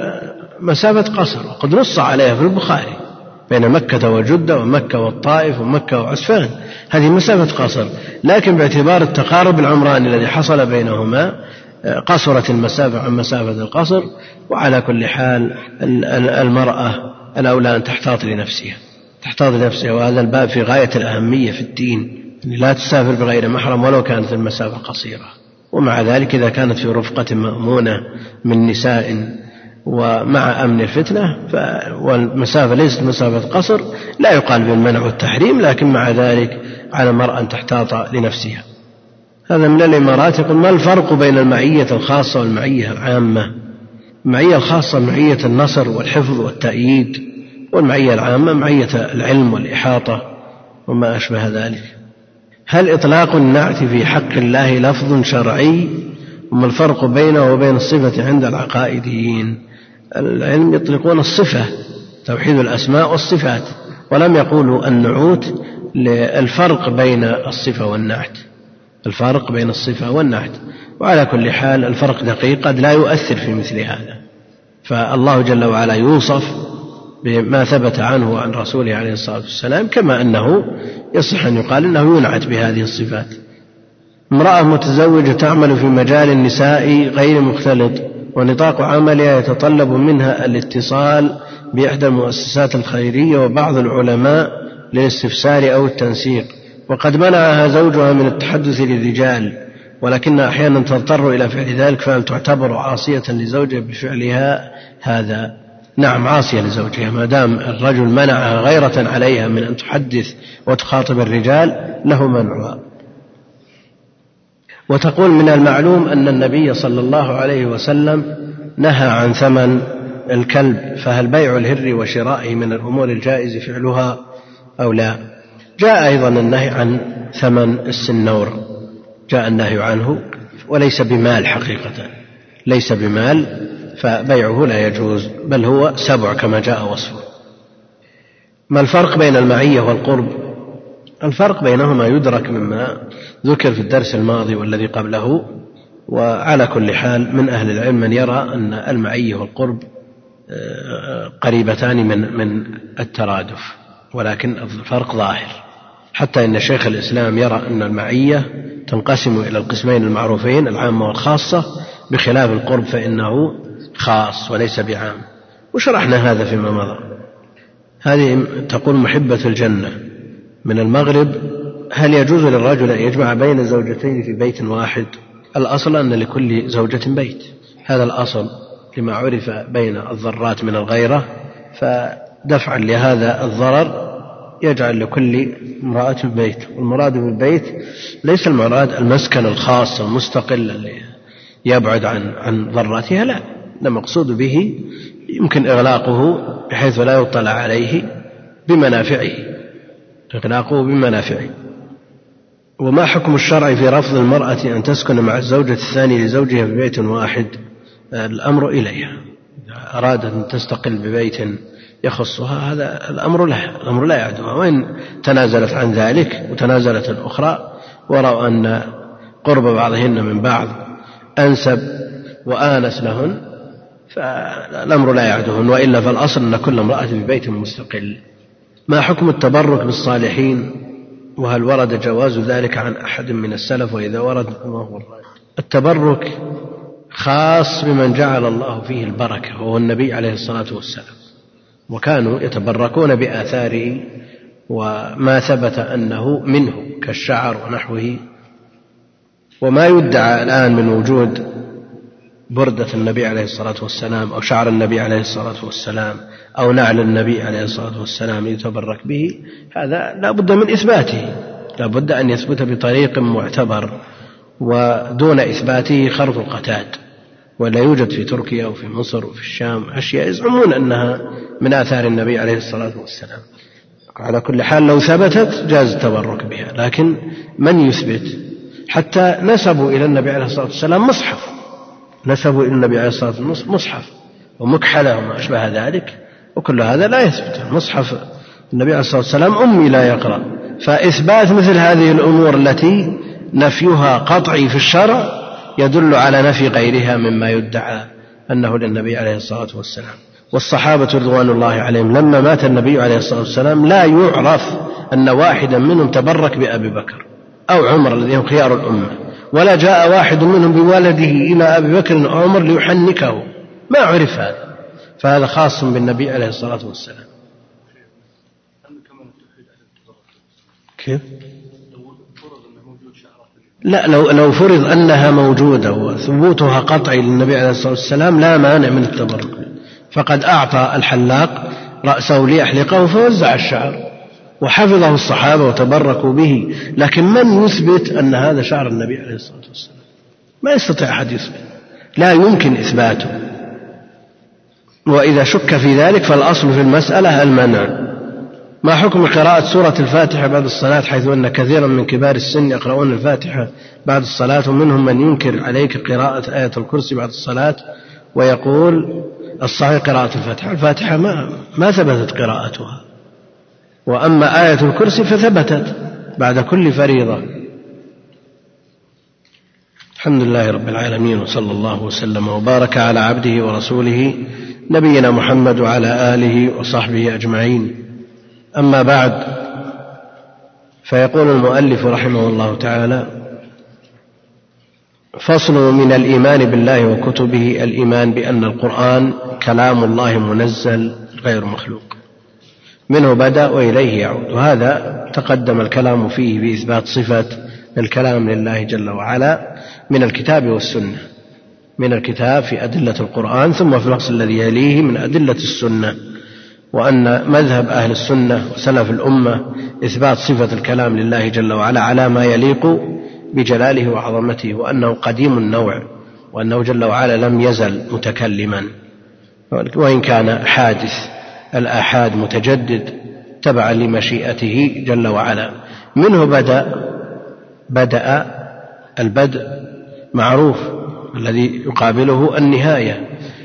مسافة قصر وقد نص عليها في البخاري بين مكة وجدة ومكة والطائف ومكة وعسفان، هذه مسافة قصر، لكن باعتبار التقارب العمراني الذي حصل بينهما قصرت المسافة عن مسافة القصر. وعلى كل حال المرأة الأولى أن تحتاط لنفسها تحتاط لنفسها وهذا الباب في غاية الأهمية في الدين، لا تسافر بغير محرم ولو كانت المسافة قصيرة. ومع ذلك إذا كانت في رفقة مأمونة من نساء ومع أمن الفتنة والمسافة ليست مسافة قصر لا يقال بالمنع والتحريم، لكن مع ذلك على المرأة أن تحتاط لنفسها. هذا من الإمارات يقول: ما الفرق بين المعية الخاصة والمعية العامة؟ المعية الخاصة معية النصر والحفظ والتأييد، والمعية العامة معية العلم والإحاطة وما أشبه ذلك. هل إطلاق النعت في حق الله لفظ شرعي؟ وما الفرق بينه وبين الصفة عند العقائديين؟ العلم يطلقون الصفة، توحيد الأسماء والصفات، ولم يقولوا النعوت. للفرق بين الصفة والنعت الفرق بين الصفة والنعت وعلى كل حال الفرق دقيق قد لا يؤثر في مثل هذا. فالله جل وعلا يوصف بما ثبت عنه وعن رسوله عليه الصلاة والسلام، كما أنه يصح أن يقال أنه ينعت بهذه الصفات. امرأة متزوجة تعمل في مجال النساء غير مختلط ونطاق عملها يتطلب منها الاتصال بإحدى المؤسسات الخيرية وبعض العلماء للاستفسار أو التنسيق، وقد منعها زوجها من التحدث للرجال ولكنها أحيانا تضطر إلى فعل ذلك، فهل تعتبر عاصية لزوجها بفعلها هذا؟ نعم، عاصية لزوجها ما دام الرجل منعها غيرة عليها من أن تحدث وتخاطب الرجال، له منعها. وتقول: من المعلوم أن النبي صلى الله عليه وسلم نهى عن ثمن الكلب، فهل بيع الهر وشرائه من الأمور الجائز فعلها أو لا؟ جاء أيضا النهي عن ثمن السنور، جاء النهي عنه وليس بمال حقيقة، ليس بمال، فبيعه لا يجوز بل هو سبع كما جاء وصفه. ما الفرق بين المعية والقرب؟ الفرق بينهما يدرك مما ذكر في الدرس الماضي والذي قبله. وعلى كل حال من أهل العلم من يرى أن المعية والقرب قريبتان من من الترادف، ولكن الفرق ظاهر، حتى إن شيخ الإسلام يرى أن المعية تنقسم إلى القسمين المعروفين العامة والخاصة، بخلاف القرب فإنه خاص وليس بعام، وشرحنا هذا فيما مضى. هذه تقول محبة الجنة من المغرب: هل يجوز للرجل أن يجمع بين زوجتين في بيت واحد؟ الأصل أن لكل زوجة بيت، هذا الأصل لما عرف بين الضرات من الغيرة، فدفعا لهذا الضرر يجعل لكل امرأة بيت. والمراد بالبيت ليس المراد المسكن الخاص المستقل اللي يبعد عن عن ضراتها، لا، المقصود به يمكن إغلاقه بحيث لا يطلع عليه بمنافعه إغلاقه بمنافعه. وما حكم الشرع في رفض المرأة أن تسكن مع الزوجة الثانية لزوجها في بيت واحد؟ الأمر إليها، إذا أرادت أن تستقل ببيت يخصها هذا الأمر لها، الأمر لا يعدها. وإن تنازلت عن ذلك وتنازلت الأخرى ورأوا أن قرب بعضهن من بعض أنسب وآنس لهن فالأمر لا يعدهن، وإلا فالأصل أن كل امرأة في بيت مستقل. ما حكم التبرك بالصالحين، وهل ورد جواز ذلك عن أحد من السلف؟ وإذا ورد ما هو الرأي؟ التبرك خاص بمن جعل الله فيه البركة وهو النبي عليه الصلاة والسلام، وكانوا يتبركون بآثاره وما ثبت أنه منه كالشعر ونحوه. وما يدعى الآن من وجود بردة النبي عليه الصلاة والسلام أو شعر النبي عليه الصلاة والسلام أو نعل النبي عليه الصلاة والسلام يتبرك به، هذا لا بد من إثباته، لا بد أن يثبت بطريق معتبر، ودون إثباته خرط القتاد. ولا يوجد في تركيا وفي مصر وفي الشام أشياء يزعمون أنها من آثار النبي عليه الصلاة والسلام. على كل حال لو ثبتت جاز التبرك بها، لكن من يثبت؟ حتى نسبوا إلى النبي عليه الصلاة والسلام مصحف، نسبوا إلى النبي عليه الصلاة والسلام مصحف ومكحلة وما أشبه ذلك، وكل هذا لا يثبت. مصحف النبي عليه الصلاة والسلام أمي لا يقرأ، فإثبات مثل هذه الأمور التي نفيها قطعي في الشرع يدل على نفي غيرها مما يدعى أنه للنبي عليه الصلاة والسلام. والصحابة رضوان الله عليهم لما مات النبي عليه الصلاة والسلام لا يعرف أن واحدا منهم تبرك بأبي بكر أو عمر الذين هم خيار الأمة، ولا جاء واحد منهم بولده إلى أبي بكر أو عمر ليحنكه، ما عرف هذا، فهذا خاص بالنبي عليه الصلاة والسلام. كيف؟ لا، لو, لو فرض أنها موجودة وثبوتها قطعي للنبي عليه الصلاة والسلام لا مانع من التبرك، فقد أعطى الحلاق رأسه ليحلقه فوزع الشعر وحفظه الصحابة وتبركوا به، لكن من يثبت أن هذا شعر النبي عليه الصلاة والسلام؟ ما يستطيع أحد يثبت، لا يمكن إثباته. وإذا شك في ذلك فالأصل في المسألة المنع. ما حكم قراءة سورة الفاتحة بعد الصلاة، حيث أن كثيرا من كبار السن يقرؤون الفاتحة بعد الصلاة، ومنهم من ينكر عليك قراءة آية الكرسي بعد الصلاة ويقول الصحيح قراءة الفاتحة. الفاتحة ما, ما ثبتت قراءتها، وأما آية الكرسي فثبتت بعد كل فريضة. الحمد لله رب العالمين، وصلى الله وسلم وبارك على عبده ورسوله نبينا محمد وعلى آله وصحبه أجمعين. أما بعد، فيقول المؤلف رحمه الله تعالى: فصل من الإيمان بالله وكتبه الإيمان بأن القرآن كلام الله منزل غير مخلوق، منه بدأ وإليه يعود. وهذا تقدم الكلام فيه بإثبات صفة الكلام لله جل وعلا من الكتاب والسنة، من الكتاب في أدلة القرآن، ثم في الفصل الذي يليه من أدلة السنة، وأن مذهب أهل السنة وسلف الأمة إثبات صفة الكلام لله جل وعلا على ما يليق بجلاله وعظمته، وأنه قديم النوع، وأنه جل وعلا لم يزل متكلما، وإن كان حادث الآحاد متجدد تبعا لمشيئته جل وعلا. منه بدأ، بدأ البدء معروف الذي يقابله النهاية،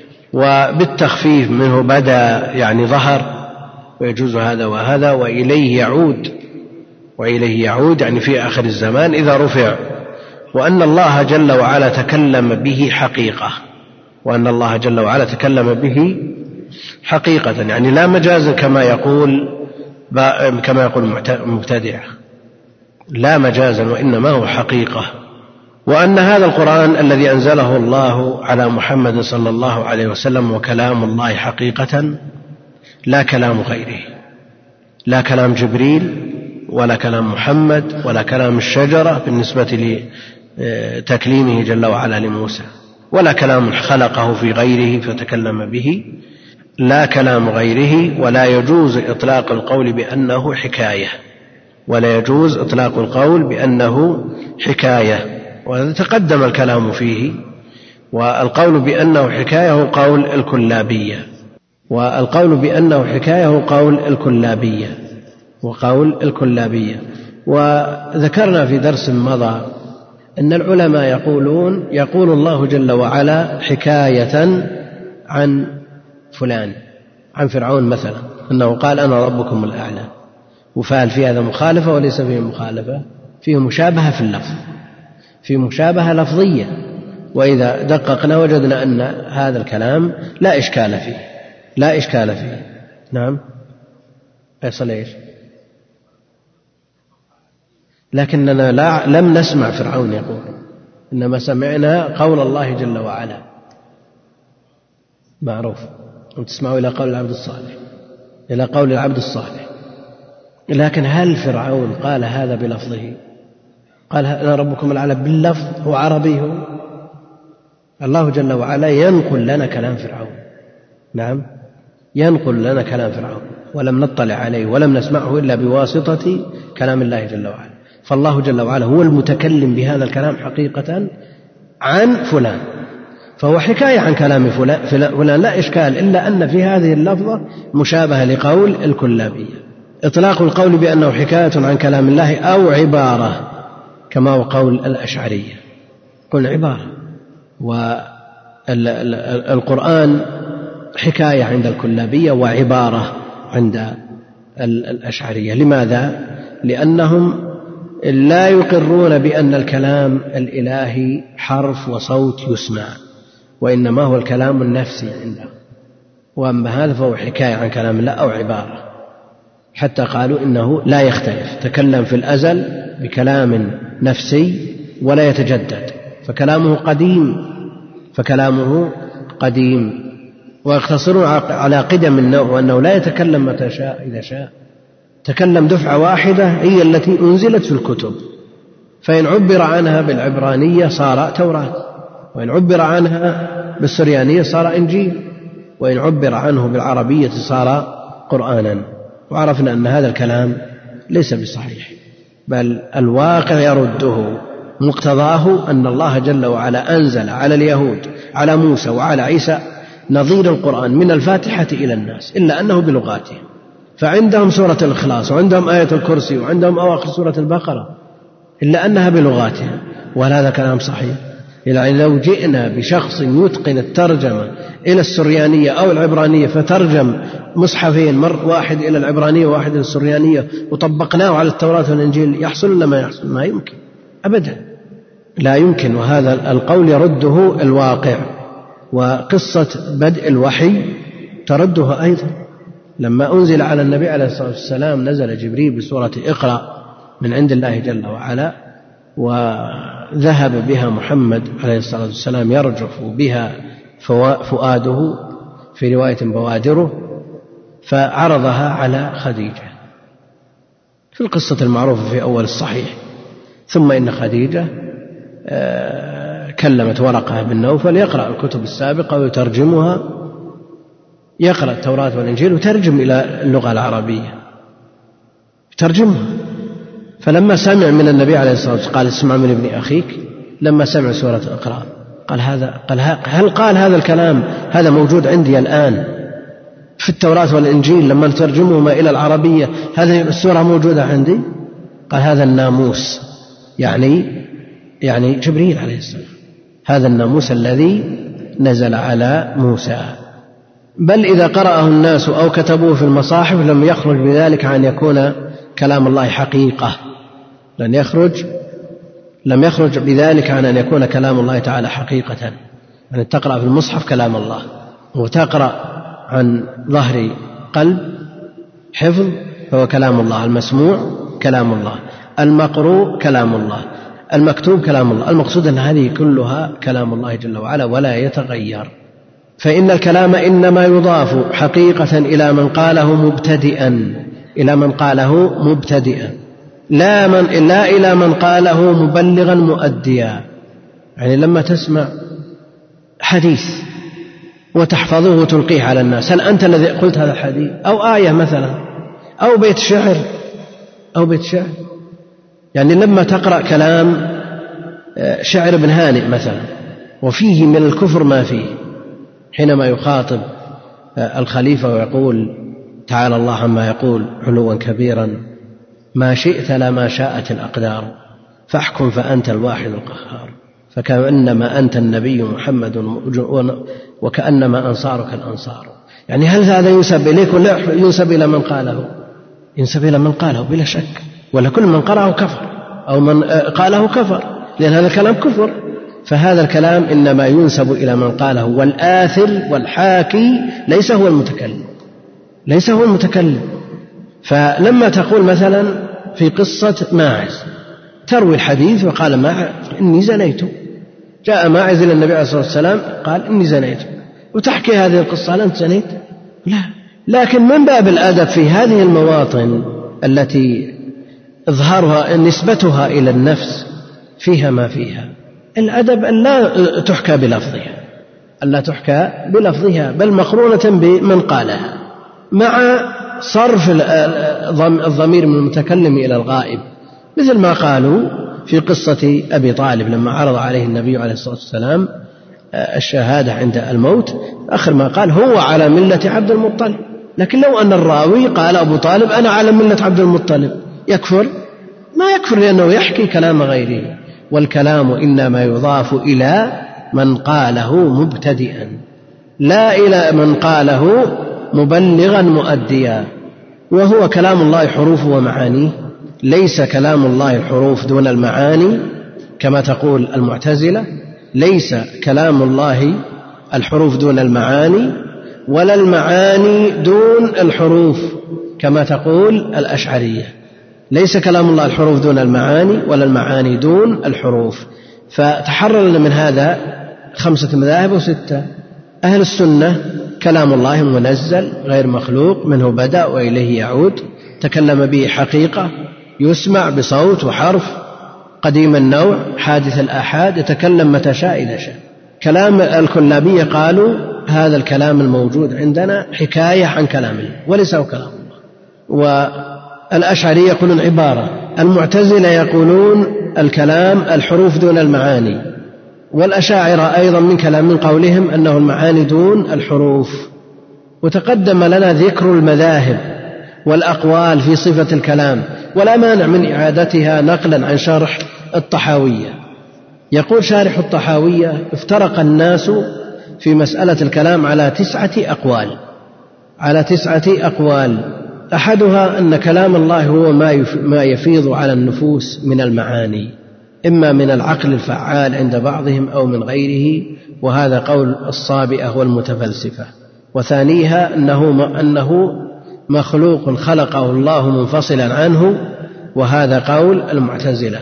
وبالتخفيف منه بدأ يعني ظهر، ويجوز هذا وهذا. وإليه يعود، وإليه يعود يعني في آخر الزمان إذا رفع. وأن الله جل وعلا تكلم به حقيقة، وأن الله جل وعلا تكلم به حقيقة، يعني لا مجازا كما يقول كما يقول المبتدع، لا مجازا وإنما هو حقيقة. وأن هذا القرآن الذي أنزله الله على محمد صلى الله عليه وسلم وكلام الله حقيقة، لا كلام غيره، لا كلام جبريل ولا كلام محمد ولا كلام الشجرة بالنسبة لتكليمه جل وعلا لموسى، ولا كلام خلقه في غيره فتكلم به، لا كلام غيره. ولا يجوز إطلاق القول بأنه حكاية، ولا يجوز إطلاق القول بأنه حكاية، وتقدم الكلام فيه. والقول بأنه حكاية هو قول الكلابية، والقول بأنه حكاية هو قول الكلابية وقول الكلابية. وذكرنا في درس مضى أن العلماء يقولون يقول الله جل وعلا حكاية عن فلان، عن فرعون مثلا، أنه قال أنا ربكم الأعلى، وفعل في هذا مخالفة وليس فيه مخالفة، فيه مشابهة في اللفظ، في مشابهة لفظية. وإذا دققنا وجدنا أن هذا الكلام لا إشكال فيه، لا إشكال فيه. نعم، يصل إيش؟ لكننا لا لم نسمع فرعون يقول، إنما سمعنا قول الله جل وعلا، معروف، وتسمعوا إلى قول العبد الصالح. إلى قول العبد الصالح. لكن هل فرعون قال هذا بلفظه؟ قال أنا ربكم الأعلى باللفظ؟ هو عربي هو؟ الله جل وعلا ينقل لنا كلام فرعون، نعم ينقل لنا كلام فرعون، ولم نطلع عليه ولم نسمعه إلا بواسطة كلام الله جل وعلا. فالله جل وعلا هو المتكلم بهذا الكلام حقيقة عن فلان، فهو حكاية عن كلام فلان لا إشكال، إلا أن في هذه اللفظة مشابهة لقول الكلابية. إطلاق القول بأنه حكاية عن كلام الله أو عبارة كما هو قول الأشعرية، قل عبارة. والقرآن حكاية عند الكلابية وعبارة عند الأشعرية. لماذا؟ لأنهم لا يقرون بأن الكلام الإلهي حرف وصوت يسمع، وإنما هو الكلام النفسي عندهم، وأما هذا فهو حكاية عن كلام الله أو عبارة، حتى قالوا إنه لا يختلف، تكلم في الأزل بكلام نفسي ولا يتجدد، فكلامه قديم فكلامه قديم ويقتصرون على قدم النوع، وأنه لا يتكلم متى شاء إذا شاء، تكلم دفعة واحدة هي التي أنزلت في الكتب، فإن عبر عنها بالعبرانية صار توراة، وإن عبر عنها بالسريانية صار إنجيل، وإن عبر عنه بالعربية صار قرآنا. وعرفنا أن هذا الكلام ليس بصحيح، بل الواقع يرده، مقتضاه أن الله جل وعلا أنزل على اليهود على موسى وعلى عيسى نظير القرآن من الفاتحة إلى الناس، إلا أنه بلغاتهم، فعندهم سورة الإخلاص وعندهم آية الكرسي وعندهم أواخر سورة البقرة، إلا أنها بلغاتهم، وهذا كلام صحيح. يعني لو جئنا بشخص يتقن الترجمة إلى السريانية أو العبرانية فترجم مصحفين، مر واحد إلى العبرانية وواحد إلى السريانية، وطبقناه على التوراة والإنجيل، يحصل ولا ما يحصل؟ ما يمكن أبدا، لا يمكن. وهذا القول يرده الواقع، وقصة بدء الوحي ترده أيضا. لما أنزل على النبي عليه الصلاة والسلام نزل جبريل بسورة اقرأ من عند الله جل وعلا، وذهب بها محمد عليه الصلاة والسلام يرجف بها فؤاده، في رواية بوادره، فعرضها على خديجة في القصة المعروفة في أول الصحيح. ثم إن خديجة كلمت ورقة بن نوفل يقرأ الكتب السابقة ويترجمها، يقرأ التوراة والإنجيل وترجم إلى اللغة العربية، ترجمها. فلما سمع من النبي عليه الصلاة والسلام قال اسمع من ابن أخيك، لما سمع سورة اقرأ قال هذا قال هل قال هذا الكلام هذا موجود عندي الآن في التوراة والإنجيل لما نترجمهما إلى العربية هذه السورة موجودة عندي؟ قال هذا الناموس، يعني يعني جبريل عليه السلام، هذا الناموس الذي نزل على موسى. بل إذا قرأه الناس أو كتبوه في المصاحف لم يخرج بذلك عن يكون كلام الله حقيقة، لن يخرج لم يخرج بذلك عن أن يكون كلام الله تعالى حقيقة. يعني تقرأ في المصحف كلام الله، وتقرأ عن ظهر قلب حفظ فهو كلام الله، المسموع كلام الله، المقروء كلام الله، المكتوب كلام الله. المقصود أن هذه كلها كلام الله جل وعلا ولا يتغير. فإن الكلام إنما يضاف حقيقة إلى من قاله مبتدئا إلى من قاله مبتدئا لا من إلا إلى من قاله مبلغا مؤديا. يعني لما تسمع حديث وتحفظه وتلقيه على الناس، هل أنت الذي قلت هذا الحديث؟ أو آية مثلا، أو بيت شعر أو بيت شعر. يعني لما تقرأ كلام شعر ابن هانئ مثلا وفيه من الكفر ما فيه، حينما يخاطب الخليفة ويقول تعالى الله عما يقول علوا كبيرا، ما شئت لا ما شاءت الأقدار، فاحكم فأنت الواحد القهار، فكأنما أنت النبي محمد وكأنما أنصارك الأنصار. يعني هل هذا ينسب إليك ولا ينسب إلى من قاله؟ ينسب إلى من قاله بلا شك، ولا كل من قرأه كفر أو من قاله كفر، لأن هذا الكلام كفر. فهذا الكلام إنما ينسب إلى من قاله، والآثر والحاكي ليس هو المتكلم ليس هو المتكلم. فلما تقول مثلا في قصة ماعز تروي الحديث وقال ماعز إني زنيت، جاء ماعز إلى النبي عليه الصلاة والسلام قال إني زنيت، وتحكي هذه القصة هل أنت زنيت؟ لا، لكن من باب الأدب في هذه المواطن التي إظهارها نسبتها إلى النفس فيها ما فيها، الأدب أن لا تحكى بلفظها، أن لا تحكى بلفظها بل مقرونة بمن قالها، مع صرف الضمير من المتكلم إلى الغائب، مثل ما قالوا في قصة أبي طالب لما عرض عليه النبي عليه الصلاة والسلام الشهادة عند الموت، آخر ما قال هو على ملة عبد المطلب. لكن لو أن الراوي قال أبو طالب أنا على ملة عبد المطلب يكفر؟ ما يكفر، لأنه يحكي كلام غيره، والكلام إنما يضاف إلى من قاله مبتدئا لا إلى من قاله مبلغا مؤديا. وهو كلام الله حروف ومعانيه، ليس كلام الله الحروف دون المعاني كما تقول المعتزلة، ليس كلام الله الحروف دون المعاني، ولا المعاني دون الحروف كما تقول الأشعرية. ليس كلام الله الحروف دون المعاني ولا المعاني دون الحروف. فتحرر لنا من هذا خمسة مذاهب وستة. أهل السنة كلام الله منزل غير مخلوق، منه بدأ وإليه يعود، تكلم به حقيقة، يسمع بصوت وحرف، قديم النوع، حادث الآحاد، يتكلم متى شاء إذا شاء. كلام الكلابية قالوا هذا الكلام الموجود عندنا حكاية عن كلام الله وليس هو كلام الله. والأشعري يقولون عبارة، المعتزلة يقولون الكلام الحروف دون المعاني، والأشاعرة أيضا من كلام من قولهم أنه المعاني دون الحروف. وتقدم لنا ذكر المذاهب والأقوال في صفة الكلام، ولا مانع من إعادتها نقلا عن شرح الطحاوية. يقول شارح الطحاوية افترق الناس في مسألة الكلام على تسعة أقوال على تسعة أقوال أحدها أن كلام الله هو ما يفيض على النفوس من المعاني، إما من العقل الفعال عند بعضهم أو من غيره، وهذا قول الصابئة والمتفلسفة. وثانيها أنه, أنه مخلوق خلقه الله منفصلا عنه، وهذا قول المعتزلة.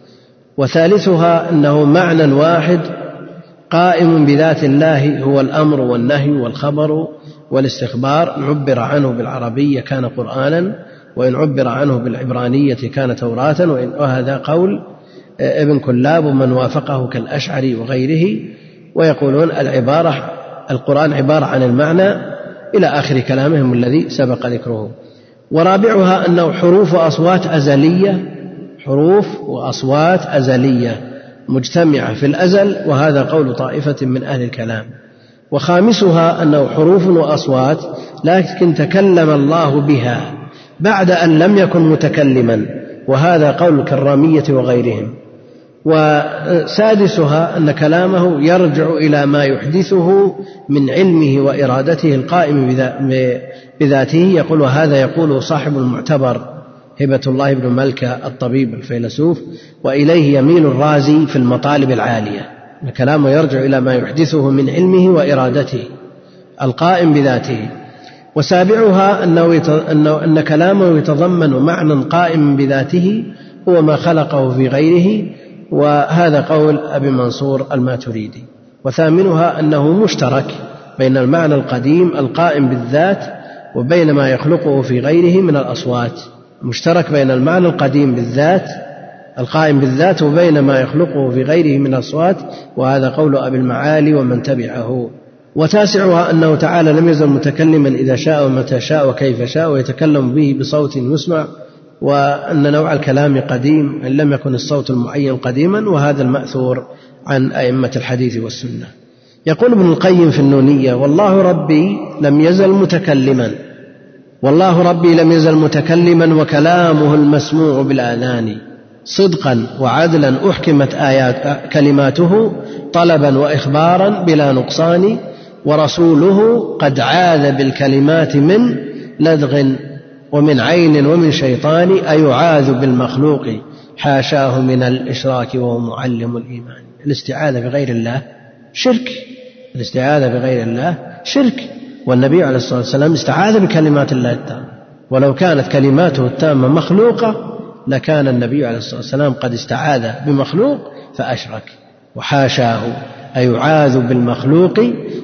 وثالثها أنه معنى واحد قائم بذات الله، هو الأمر والنهي والخبر والاستخبار، إن عبر عنه بالعربية كان قرآنا، وإن عبر عنه بالعبرانية كان توراة. وهذا قول ابن كلاب ومن وافقه كالأشعري وغيره. ويقولون العبارة القرآن عبارة عن المعنى إلى آخر كلامهم الذي سبق ذكره. ورابعها أنه حروف وأصوات أزلية حروف وأصوات أزلية مجتمعة في الأزل، وهذا قول طائفة من أهل الكلام. وخامسها أنه حروف وأصوات لكن تكلم الله بها بعد أن لم يكن متكلما، وهذا قول الكرامية وغيرهم. وسادسها أن كلامه يرجع إلى ما يحدثه من علمه وإرادته القائم بذاته. يقول وهذا يقول صاحب المعتبر هبة الله بن ملكة الطبيب الفيلسوف، وإليه يميل الرازي في المطالب العالية. كلامه يرجع إلى ما يحدثه من علمه وإرادته القائم بذاته. وسابعها أنه أنه أن كلامه يتضمن معنى قائم بذاته هو ما خلقه في غيره، وهذا قول أبي منصور الماتريدي. وثامنها أنه مشترك بين المعنى القديم القائم بالذات وبين ما يخلقه في غيره من الأصوات، مشترك بين المعنى القديم بالذات القائم بالذات وبين ما يخلقه في غيره من الأصوات، وهذا قول أبي المعالي ومن تبعه. وتاسعها أنه تعالى لم يزل متكلما إذا شاء ومتى شاء وكيف شاء، ويتكلم به بصوت يسمع، وأن نوع الكلام قديم إن لم يكن الصوت المعين قديما، وهذا المأثور عن أئمة الحديث والسنة. يقول ابن القيم في النونية والله ربي لم يزل متكلما والله ربي لم يزل متكلما وكلامه المسموع بالآذان صدقا وعدلا أحكمت آيات كلماته طلبا وإخبارا بلا نقصان، ورسوله قد عاذ بالكلمات من لدغ ومن عين ومن شيطان، أيعاذ بالمخلوق حاشاه من الإشراك وهو معلم الإيمان. الاستعاذة بغير الله شرك الاستعاذة بغير الله شرك والنبي عليه الصلاة والسلام استعاذ بكلمات الله التامة، ولو كانت كلماته التامة مخلوقة لكان النبي عليه الصلاة والسلام قد استعاذ بمخلوق فأشرك، وحاشاه أيعاذ بالمخلوق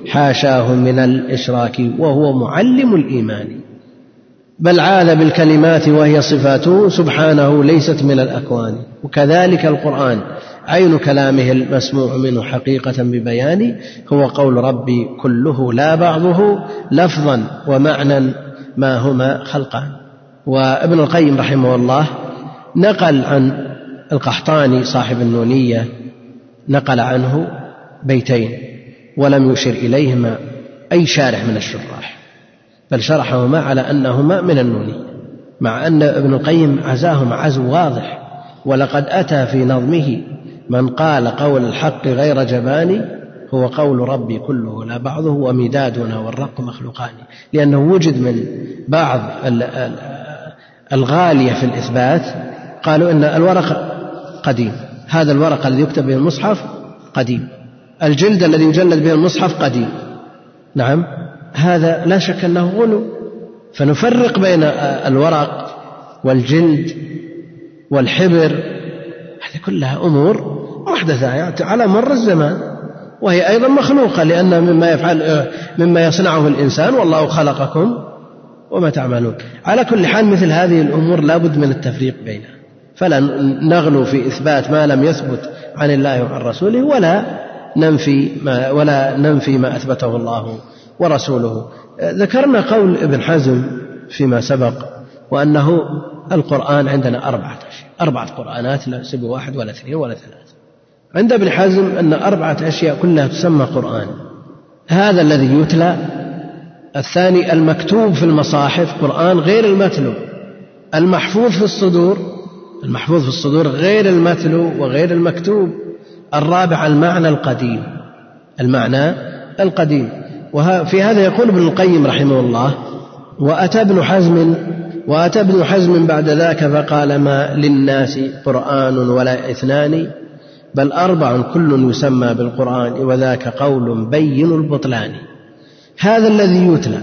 حاشاه من الإشراك، وهو معلم الإيمان، بل عاذ بالكلمات وهي صفاته سبحانه ليست من الأكوان. وكذلك القرآن عين كلامه المسموع منه حقيقة ببيان، هو قول ربي كله لا بعضه لفظا ومعنى ما هما خلقان. وابن القيم رحمه الله نقل عن القحطاني صاحب النونية، نقل عنه بيتين ولم يشر إليهما أي شارح من الشراح، بل شرحهما على أنهما من النونية، مع أن ابن القيم عزاهما عزو واضح. ولقد أتى في نظمه من قال قول الحق غير جبان هو قول ربي كله لا بعضه ومدادنا والرق مخلوقان، لأنه وجد من بعض الغالية في الإثبات قالوا إن الورق قديم، هذا الورق الذي يكتب به المصحف قديم، الجلد الذي يجلد به المصحف قديم. نعم، هذا لا شك أنه غلو. فنفرق بين الورق والجلد والحبر، هذه كلها أمور محدثة على مر الزمان، وهي أيضا مخلوقة، لأن مما يفعل مما يصنعه الإنسان، والله خلقكم وما تعملون. على كل حال مثل هذه الأمور لا بد من التفريق بينها، فلا نغلو في إثبات ما لم يثبت عن الله وعن رسوله، ولا ننفي ما, ولا ننفي ما أثبته الله ورسوله. ذكرنا قول ابن حزم فيما سبق، وأنه القرآن عندنا أربعة أشياء، أربعة قرآنات، لا سبوا واحد ولا اثنين ولا ثلاثة. عند ابن حزم أن أربعة أشياء كلها تسمى قرآن: هذا الذي يتلى، الثاني المكتوب في المصاحف قرآن غير المتلو، المحفوظ في الصدور، المحفوظ في الصدور غير المتلو وغير المكتوب، الرابع المعنى القديم، المعنى القديم. وفي هذا يقول ابن القيم رحمه الله: وأتى ابن حزم وأتى ابن حزم بعد ذاك فقال: ما للناس قرآن ولا اثنان، بل أربع كل يسمى بالقرآن، وذاك قول بين البطلان. هذا الذي يتلى،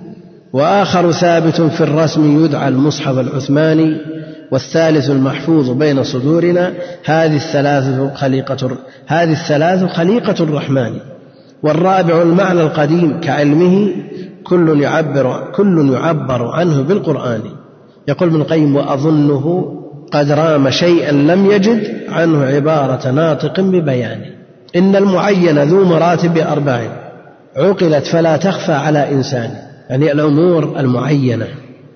وآخر ثابت في الرسم يدعى المصحف العثماني، والثالث المحفوظ بين صدورنا، هذه الثلاثة خليقة هذه الثلاث خليقة الرحمن، والرابع المعنى القديم كعلمه كل يعبر كل يعبر عنه بالقرآن. يقول ابن القيم: وأظنه قد رام شيئا لم يجد عنه عبارة ناطق ببيان، إن المعين ذو مراتب أربع عقلت فلا تخفى على إنسان. يعني الأمور المعينة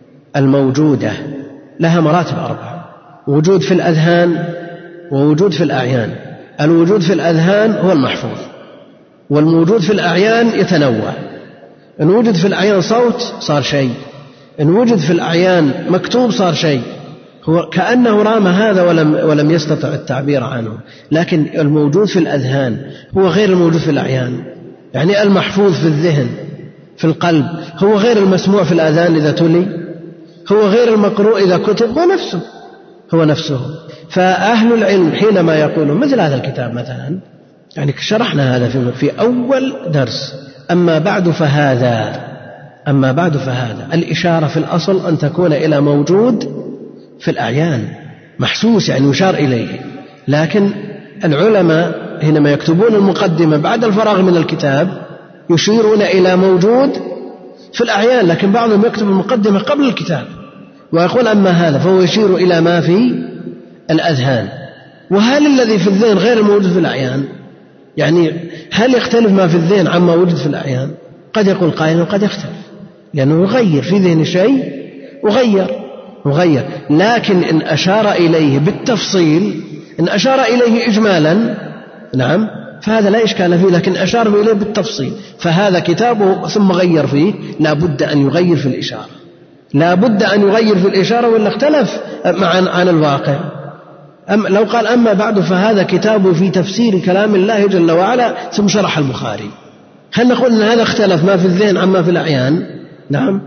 الموجودة لها مراتب أربعة: وجود في الأذهان، ووجود في الأعيان. الوجود في الأذهان هو المحفوظ، والموجود في الأعيان يتنوع. إن وجد في الأعيان صوت صار شيء، إن وجد في الأعيان مكتوب صار شيء. هو كأنه رام هذا ولم, ولم يستطع التعبير عنه. لكن الموجود في الأذهان هو غير الموجود في الأعيان، يعني المحفوظ في الذهن في القلب هو غير المسموع في الآذان إذا تلي، هو غير المقروء إذا كتب، هو نفسه هو نفسه. فأهل العلم حينما يقولون مثل هذا الكتاب مثلا، يعني شرحنا هذا في أول درس: أما بعد فهذا أما بعد فهذا الإشارة في الأصل أن تكون إلى موجود في الأعيان محسوس، يعني يشار إليه. لكن العلماء حينما يكتبون المقدمة بعد الفراغ من الكتاب يشيرون إلى موجود في الأعيان، لكن بعضهم يكتب المقدمة قبل الكتاب ويقول أما هذا، فهو يشير إلى ما في الأذهان. وهل الذي في الذهن غير الموجود في الأعيان؟ يعني هل يختلف ما في الذهن عما وجد في الأعيان؟ قد يقول قائل وقد يختلف، لأنه يغير في ذهن شيء وغير وغير لكن إن أشار إليه بالتفصيل، إن أشار إليه إجمالا، نعم، فهذا لا إشكال فيه، لكن أشار إليه بالتفصيل، فهذا كتابه ثم غير فيه، لا بد أن يغير في الإشارة، لا بد أن يغير في الإشارة، وإلا اختلف عن, عن الواقع. أم لو قال أما بعد فهذا كتابه في تفسير كلام الله جل وعلا ثم شرح البخاري، هل نقول أن هذا اختلف ما في الذهن عما في الأعيان؟ نعم،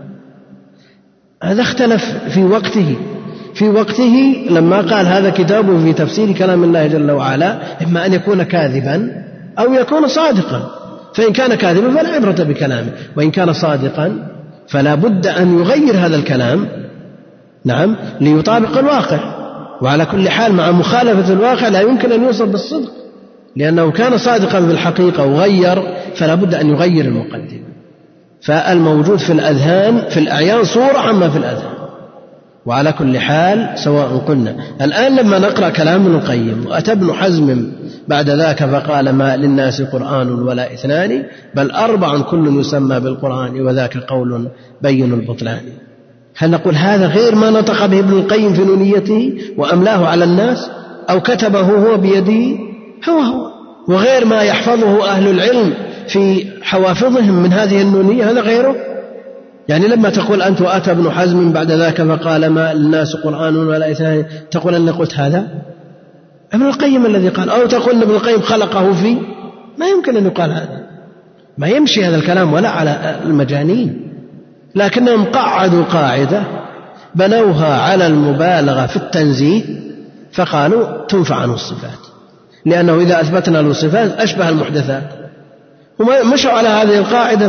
هذا اختلف في وقته في وقته لما قال هذا كتابه في تفسير كلام الله جل وعلا، إما أن يكون كاذبا أو يكون صادقا، فإن كان كاذبا فلا عبرة بكلامه، وإن كان صادقا فلا بد أن يغير هذا الكلام، نعم، ليطابق الواقع. وعلى كل حال مع مخالفة الواقع لا يمكن أن يوصل بالصدق، لأنه كان صادقا في الحقيقة وغير، فلا بد أن يغير المقدمة. فالموجود في الأذهان في الأعيان صورة عما في الأذهان. وعلى كل حال سواء قلنا الآن لما نقرأ كلام ابن القيم وأتى ابن حزم بعد ذاك فقال ما للناس قرآن ولا اثنان بل أربع كل يسمى بالقرآن وذاك قول بين البطلان، هل نقول هذا غير ما نطق به ابن القيم في نونيته وأملاه على الناس أو كتبه هو بيده هو هو، وغير ما يحفظه أهل العلم في حوافظهم من هذه النونية هذا غيره؟ يعني لما تقول أنت وأتى ابن حزم بعد ذاك فقال ما الناس قرآن ولا اثنان تقول أن قلت هذا ابن القيم الذي قال، أو تقول أن ابن القيم خلقه فيه، ما يمكن أن يقال هذا، ما يمشي هذا الكلام ولا على المجانين. لكنهم قعدوا قاعدة بنوها على المبالغة في التنزيه فقالوا تنفع عنه الصفات، لأنه إذا أثبتنا له الصفات أشبه المحدثات، هم مشوا على هذه القاعدة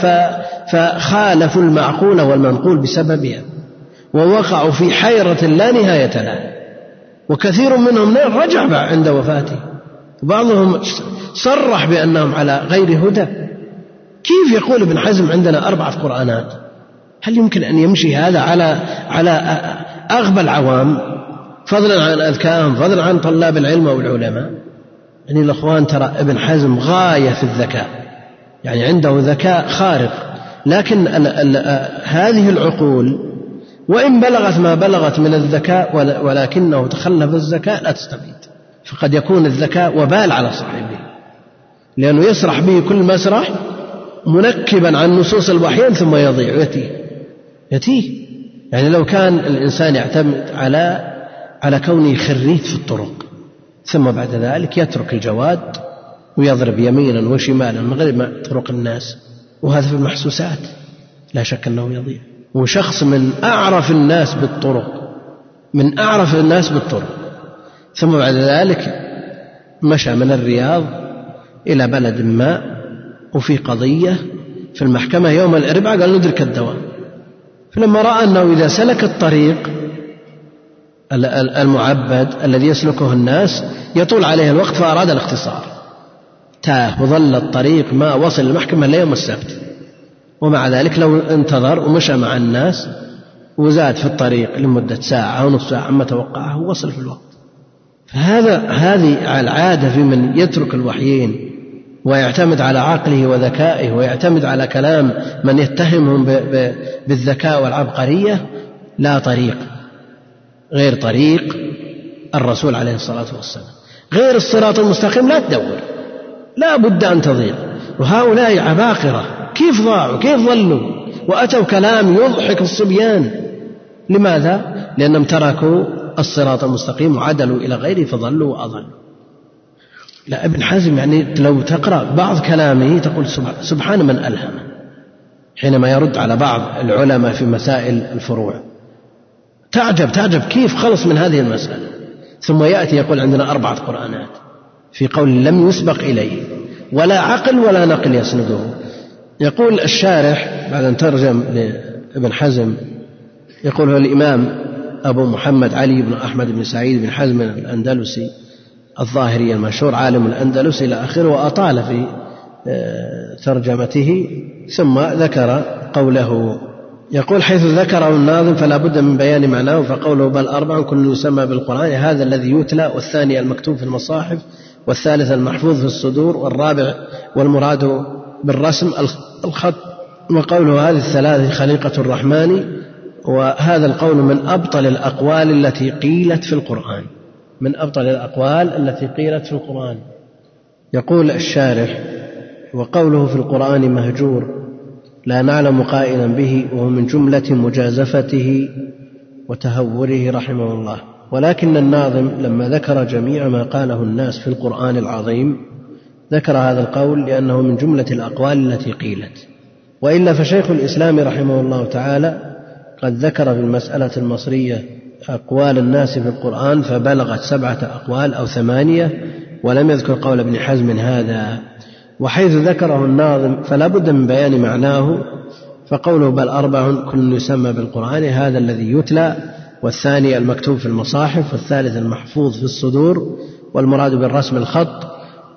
فخالفوا المعقول والمنقول بسببها ووقعوا في حيرة لا نهاية لها، وكثير منهم رجع عند وفاته، وبعضهم صرح بأنهم على غير هدى. كيف يقول ابن حزم عندنا أربعة قرآنات؟ هل يمكن أن يمشي هذا على على أغبى العوام فضلا عن أذكاهم فضلا عن طلاب العلم والعلماء؟ يعني الأخوان ترى ابن حزم غاية في الذكاء، يعني عنده ذكاء خارق، لكن ال ال هذه العقول وإن بلغت ما بلغت من الذكاء ولكنه تخلف الذكاء لا تستفيد، فقد يكون الذكاء وبال على صاحبه، لأنه يسرح به كل مسرح منكبا عن نصوص الوحيين ثم يضيع يتيه يتيه. يعني لو كان الإنسان يعتمد على على كونه خريج في الطرق ثم بعد ذلك يترك الجواد ويضرب يمينا وشمالا من غير ما طرق الناس، وهذا في المحسوسات لا شك أنه يضيع. وشخص من أعرف الناس بالطرق من أعرف الناس بالطرق ثم بعد ذلك مشى من الرياض إلى بلد ما وفي قضية في المحكمة يوم الأربعاء قال ندرك الدوام، فلما رأى أنه إذا سلك الطريق المعبد الذي يسلكه الناس يطول عليه الوقت فأراد الاختصار، تاه وظل الطريق ما وصل المحكمة ليوم السبت، ومع ذلك لو انتظر ومشى مع الناس وزاد في الطريق لمدة ساعة أو نصف ساعة عما توقعه وصل في الوقت. فهذا هذه العادة في من يترك الوحيين ويعتمد على عقله وذكائه ويعتمد على كلام من يتهمهم بالذكاء والعبقرية لا طريق غير طريق الرسول عليه الصلاة والسلام، غير الصراط المستقيم لا تدور، لا بد أن تضيع. وهؤلاء عباقرة كيف ضاعوا كيف ظلوا وأتوا كلام يضحك الصبيان، لماذا؟ لأنهم تركوا الصراط المستقيم وعدلوا إلى غيره فضلوا وأضلوا. لا ابن حزم يعني لو تقرأ بعض كلامه تقول سبحان من ألهمه حينما يرد على بعض العلماء في مسائل الفروع، تعجب تعجب كيف خلص من هذه المسألة، ثم يأتي يقول عندنا أربعة قرآنات في قول لم يسبق إليه ولا عقل ولا نقل يسنده. يقول الشارح بعد أن ترجم لابن حزم يقول هو الإمام أبو محمد علي بن أحمد بن سعيد بن حزم الأندلسي الظاهري المشهور عالم الأندلس إلى آخره، وأطال في ترجمته ثم ذكر قوله. يقول حيث ذكره الناظم فلا بد من بيان معناه، فقوله بل أربع كل يسمى بالقرآن هذا الذي يتلى، والثاني المكتوب في المصاحف، والثالث المحفوظ في الصدور، والرابع والمراد بالرسم الخط. وقوله هذه الثلاث خليقة الرحمن، وهذا القول من أبطل الأقوال التي قيلت في القرآن من أبطل الأقوال التي قيلت في القرآن. يقول الشارح وقوله في القرآن مهجور لا نعلم قائلا به، وهو من جملة مجازفته وتهوره رحمه الله. ولكن الناظم لما ذكر جميع ما قاله الناس في القرآن العظيم ذكر هذا القول لأنه من جملة الأقوال التي قيلت، وإلا فشيخ الإسلام رحمه الله تعالى قد ذكر في المسألة المصرية أقوال الناس في القرآن فبلغت سبعة أقوال أو ثمانية، ولم يذكر قول ابن حزم هذا. وحيث ذكره الناظم فلا بد من بيان معناه، فقوله بل أربع كل يسمى بالقرآن هذا الذي يتلى، والثاني المكتوب في المصاحف، والثالث المحفوظ في الصدور، والمراد بالرسم الخط،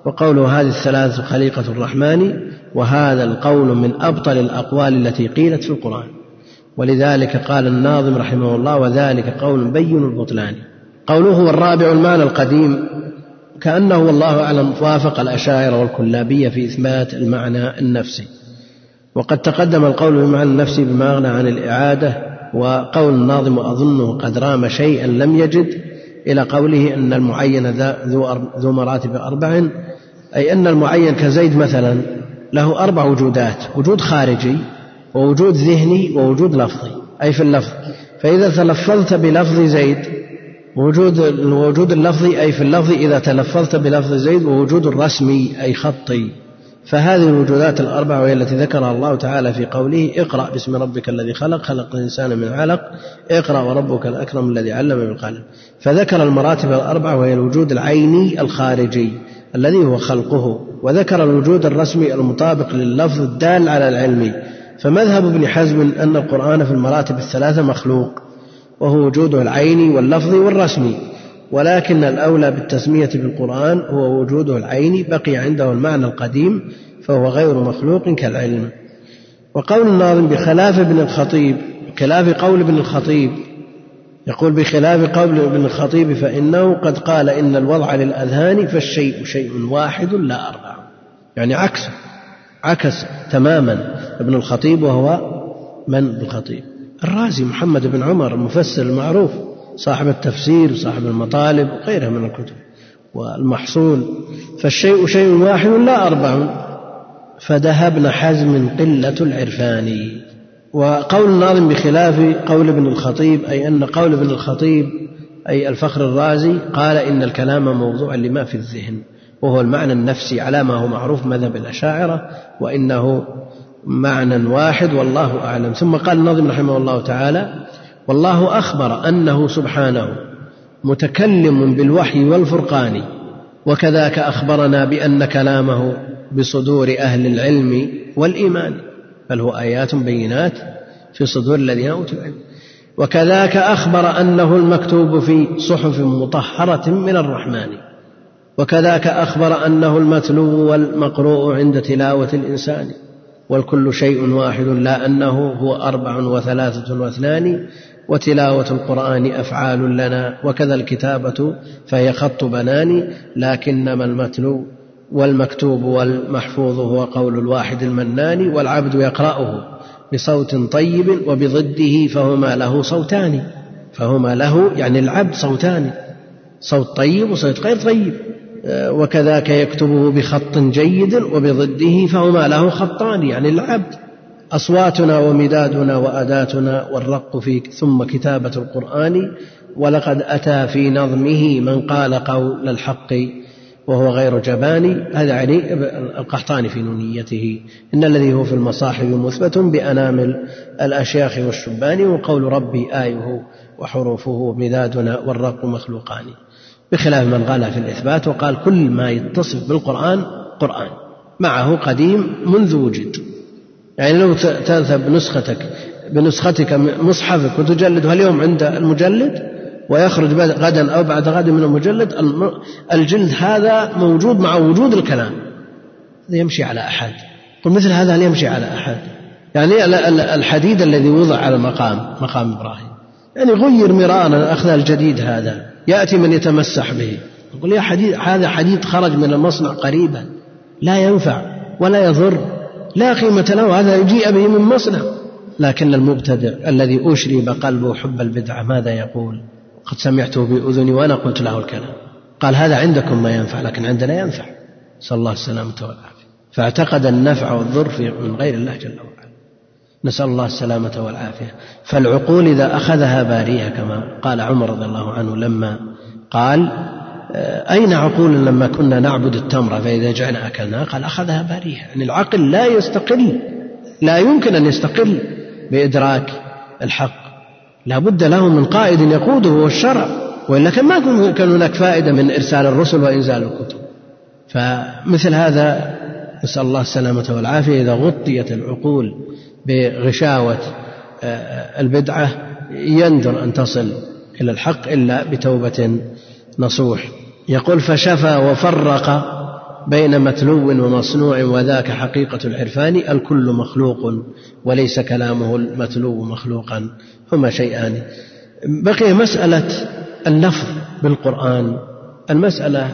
وقوله هذه الثلاثة خليقة الرحمن، وهذا القول من أبطل الأقوال التي قيلت في القرآن، ولذلك قال الناظم رحمه الله: وذلك قول بين البطلان. قوله هو الرابع المعنى القديم، كأنه والله أعلم وافق الأشاعرة والكلابية في إثبات المعنى النفسي، وقد تقدم القول بالمعنى النفسي بما أغنى عن الإعادة. وقول الناظم أظنه قد رام شيئا لم يجد، إلى قوله أن المعين ذو مراتب أربع، أي أن المعين كزيد مثلا له أربع وجودات: وجود خارجي ووجود ذهني ووجود لفظي، أي في اللفظ. فإذا تلفظت بلفظ زيد وجود الوجود اللفظي أي في اللفظ إذا تلفظت بلفظ زيد، ووجود الرسمي أي خطي. فهذه الوجودات الأربع وهي التي ذكرها الله تعالى في قوله: اقرأ باسم ربك الذي خلق خلق الإنسان من علق اقرأ وربك الأكرم الذي علم بالقلم. فذكر المراتب الأربع وهي الوجود العيني الخارجي الذي هو خلقه، وذكر الوجود الرسمي المطابق لللفظ الدال على العلم. فمذهب ابن حزم أن القرآن في المراتب الثلاثة مخلوق، وهو وجوده العيني واللفظي والرسمي، ولكن الأولى بالتسمية بالقرآن هو وجوده العيني، بقي عنده المعنى القديم فهو غير مخلوق كالعلم. وقول الناظم بخلاف ابن الخطيب، خلاف قول ابن الخطيب، يقول بخلاف قول ابن الخطيب فإنه قد قال إن الوضع للأذهان فالشيء شيء واحد لا أربع، يعني عكس عكس تماما ابن الخطيب. وهو من ابن الخطيب؟ الرازي محمد بن عمر المفسر المعروف صاحب التفسير وصاحب المطالب وغيرها من الكتب والمحصول. فالشيء شيء واحد لا أربع، فذهب ابن حزم قلة العرفان. وقول الناظم بخلاف قول ابن الخطيب أي أن قول ابن الخطيب أي الفخر الرازي قال إن الكلام موضوع لما في الذهن، وهو المعنى النفسي على ما هو معروف مذهب الأشاعرة، وإنه معنى واحد والله أعلم. ثم قال الناظم رحمه الله تعالى: والله أخبر أنه سبحانه متكلم بالوحي والفرقان، وكذاك أخبرنا بأن كلامه بصدور أهل العلم والإيمان، بل هو آيات بينات في صدور الذين أوتوا العلم. وكذاك أخبر أنه المكتوب في صحف مطهرة من الرحمن، وكذاك أخبر أنه المتلو والمقروء عند تلاوة الإنسان، والكل شيء واحد لا أنه هو أربع وثلاثة واثنان، وتلاوة القرآن أفعال لنا، وكذا الكتابة فهي خط بنان، لكنما المتلو والمكتوب والمحفوظ هو قول الواحد المنان، والعبد يقرأه بصوت طيب وبضده فهما له صوتان، فهما له يعني العبد صوتان، صوت طيب وصوت غير طيب. وكذاك يكتبه بخط جيد وبضده فهما له خطان، يعني العبد. أصواتنا ومدادنا وأداتنا والرق فيك ثم كتابة القرآن، ولقد أتى في نظمه من قال قول الحق وهو غير جبان. هذا يعني القحطاني في نونيته: إن الذي هو في المصاحف مثبت بأنامل الأشياخ والشبان، وقول ربي آيه وحروفه مدادنا والرق مخلوقان، بخلاف من غلا في الإثبات وقال كل ما يتصف بالقرآن قرآن معه قديم منذ وجد. يعني لو تذهب بنسختك بنسختك مصحفك وتجلدها اليوم عند المجلد ويخرج غدا أو بعد غد من المجلد، الجلد هذا موجود مع وجود الكلام، هذا يمشي على أحد. قل مثل هذا هل يمشي على أحد؟ يعني الحديد الذي وضع على المقام مقام إبراهيم يعني غير مرارا، أخذ الجديد هذا يأتي من يتمسح به يقول يا حديد، هذا حديد خرج من المصنع قريبا لا ينفع ولا يضر لا قيمة له، هذا يجيء به من مصنع. لكن المبتدع الذي أشرب قلبه حب البدعة ماذا يقول؟ قد سمعته بأذني وأنا قلت له الكلام، قال هذا عندكم ما ينفع لكن عندنا ينفع، صلى الله السلامة والعافية. فاعتقد النفع والضر من غير الله جل وعلا، نسأل الله السلامة والعافية. فالعقول إذا أخذها باريها كما قال عمر رضي الله عنه لما قال أين عقول لما كنا نعبد التمر فإذا جعنا أكلنا، قال أخذها باريها. يعني العقل لا يستقل، لا يمكن أن يستقل بإدراك الحق، لا بد له من قائد يقوده هو الشرع، وإلا كان ما كان هناك فائدة من إرسال الرسل وإنزال الكتب. فمثل هذا نسأل الله السلامة والعافية إذا غطيت العقول بغشاوة البدعة يندر أن تصل إلى الحق إلا بتوبة نصوح. يقول فشفى وفرق بين متلو ومصنوع وذاك حقيقة العرفان. الكل مخلوق وليس كلامه المتلو مخلوقا، هما شيئان. بقي مسألة اللفظ بالقرآن، المسألة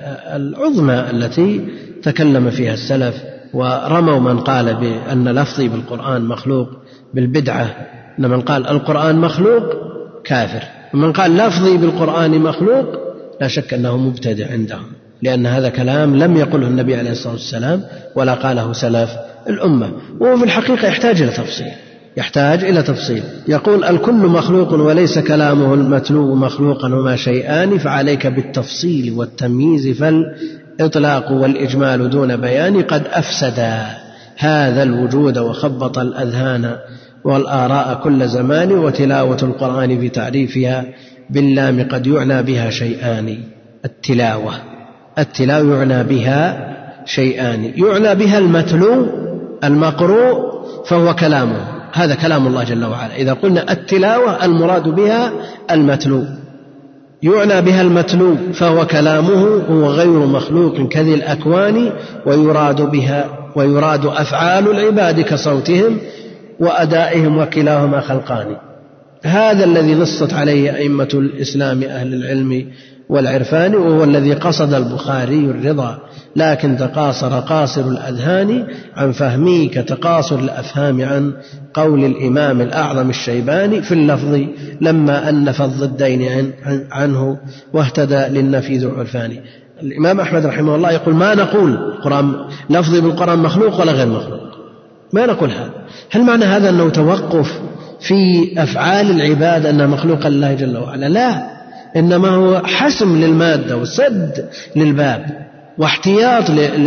العظمى التي تكلم فيها السلف ورموا من قال بأن لفظي بالقرآن مخلوق بالبدعة، أن من قال القرآن مخلوق كافر، ومن قال لفظي بالقرآن مخلوق لا شك أنه مبتدع عندهم، لأن هذا كلام لم يقله النبي عليه الصلاة والسلام ولا قاله سلف الأمة، وهو في الحقيقة يحتاج إلى تفصيل يحتاج إلى تفصيل. يقول الكل مخلوق وليس كلامه المتلو مخلوقا هما شيئان، فعليك بالتفصيل والتمييز، فالإطلاق والإجمال دون بيان قد أفسدا هذا الوجود وخبط الأذهان والآراء كل زمان. وتلاوة القرآن في تعريفها باللام قد يعنى بها شيئان. التلاوة التلاوة يعنى بها شيئان، يعنى بها المتلو المقروء فهو كلامه، هذا كلام الله جل وعلا. إذا قلنا التلاوة المراد بها المتلو، يعنى بها المتلو فهو كلامه، هو غير مخلوق كذي الأكوان، ويراد بها ويراد أفعال العباد كصوتهم وأدائهم وكلاهما خلقان. هذا الذي نصت عليه أئمة الإسلام أهل العلم والعرفان، وهو الذي قصد البخاري الرضا، لكن تقاصر قاصر الأذهان عن فهمه كتقاصر الأفهام عن قول الإمام الأعظم الشيباني في اللفظ لما أنف الضدين عنه واهتدى للنفي ذو عرفان. الإمام أحمد رحمه الله يقول ما نقول القرآن لفظي بالقرآن مخلوق ولا غير مخلوق، ما نقول هذا. هل معنى هذا أنه توقف في أفعال العباد أنها مخلوقة لله جل وعلا؟ لا، إنما هو حسم للمادة وسد للباب واحتياط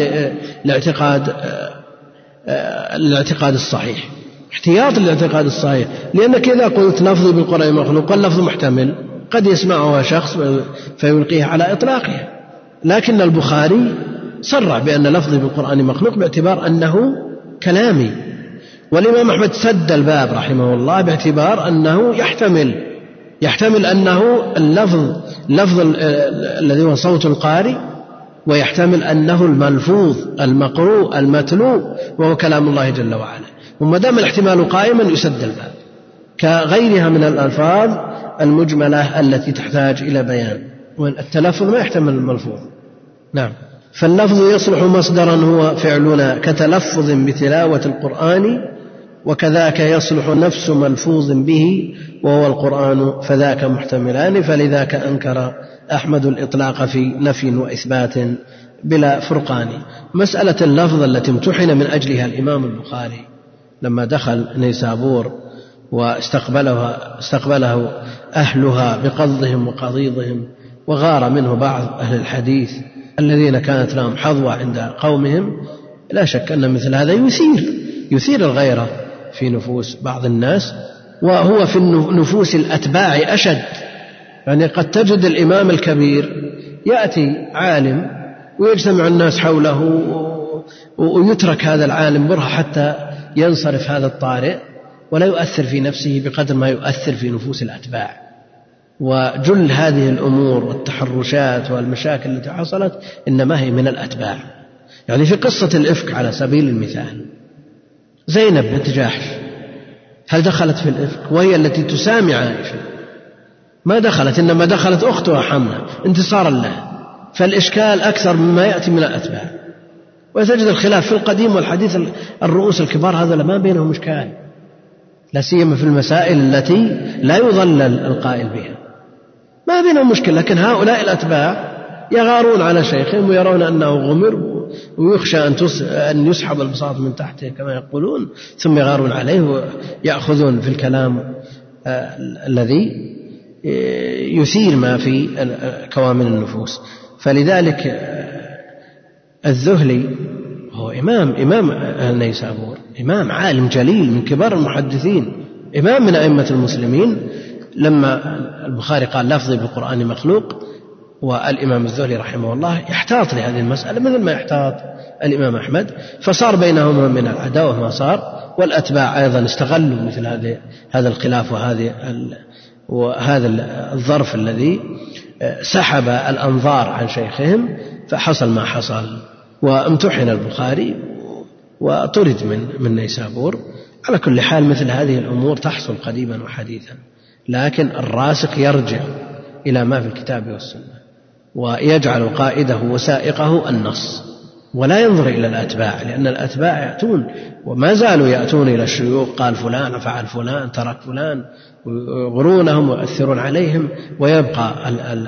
لاعتقاد الاعتقاد الصحيح، احتياط للاعتقاد الصحيح. لأنك إذا قلت لفظي بالقرآن مخلوق واللفظ محتمل قد يسمعها شخص فيلقيه على إطلاقها، لكن البخاري صرح بأن لفظي بالقرآن مخلوق باعتبار أنه كلامي، والإمام أحمد سد الباب رحمه الله باعتبار أنه يحتمل يحتمل أنه اللفظ لفظ الذي هو صوت القارئ، ويحتمل أنه الملفوظ المقروء المتلو وهو كلام الله جل وعلا. وما دام الاحتمال قائما يسد الباب كغيرها من الألفاظ المجملة التي تحتاج إلى بيان، والتلفظ ما يحتمل الملفوظ. نعم، فاللفظ يصلح مصدرا هو فعلنا كتلفظ بتلاوة القرآن، وكذاك يصلح نفس ملفوظ به وهو القرآن، فذاك محتملان. فلذاك أنكر أحمد الإطلاق في نفي وإثبات بلا فرقان. مسألة اللفظ التي امتحن من أجلها الإمام البخاري لما دخل نيسابور واستقبله استقبله أهلها بقضهم وقضيضهم، وغار منه بعض أهل الحديث الذين كانت لهم حظوة عند قومهم، لا شك أن مثل هذا يثير يثير الغيرة في نفوس بعض الناس، وهو في نفوس الأتباع أشد. يعني قد تجد الإمام الكبير يأتي عالم ويجتمع الناس حوله ويترك هذا العالم برهة حتى ينصرف هذا الطارئ، ولا يؤثر في نفسه بقدر ما يؤثر في نفوس الأتباع. وجل هذه الأمور والتحرشات والمشاكل التي حصلت إنما هي من الأتباع. يعني في قصة الإفك على سبيل المثال، زينب بنت جحش هل دخلت في الإفك وهي التي تسامع عائشة؟ ما دخلت، إنما دخلت أختها حمنا انتصارا لها. فالإشكال أكثر مما يأتي من الأتباع. وتجد الخلاف في القديم والحديث، الرؤوس الكبار هذا ما بينهم إشكال، لا سيما في المسائل التي لا يضلل القائل بها، ما بينهم مشكلة. لكن هؤلاء الأتباع يغارون على شيخهم ويرون أنه غمر ويخشى أن يسحب البساط من تحته كما يقولون، ثم يغارون عليه ويأخذون في الكلام الذي يثير ما في كوامن النفوس. فلذلك الذهلي هو إمام إمام نيسابور، إمام عالم جليل من كبار المحدثين، إمام من أئمة المسلمين. لما البخاري قال لفظي بالقرآن مخلوق، والإمام الذهلي رحمه الله يحتاط لهذه المسألة مثل ما يحتاط الإمام أحمد، فصار بينهما من العداوة ما صار. والأتباع أيضا استغلوا مثل هذا هذا الخلاف وهذه وهذا الظرف الذي سحب الأنظار عن شيخهم، فحصل ما حصل. وامتحن البخاري وطرد من من نيسابور. على كل حال مثل هذه الأمور تحصل قديما وحديثا، لكن الراسخ يرجع إلى ما في الكتاب والسنة ويجعل قائده وسائقه النص، ولا ينظر إلى الأتباع، لأن الأتباع يأتون وما زالوا يأتون إلى الشيوخ قال فلان فعل فلان ترك فلان ويغرونهم ويؤثرون عليهم، ويبقى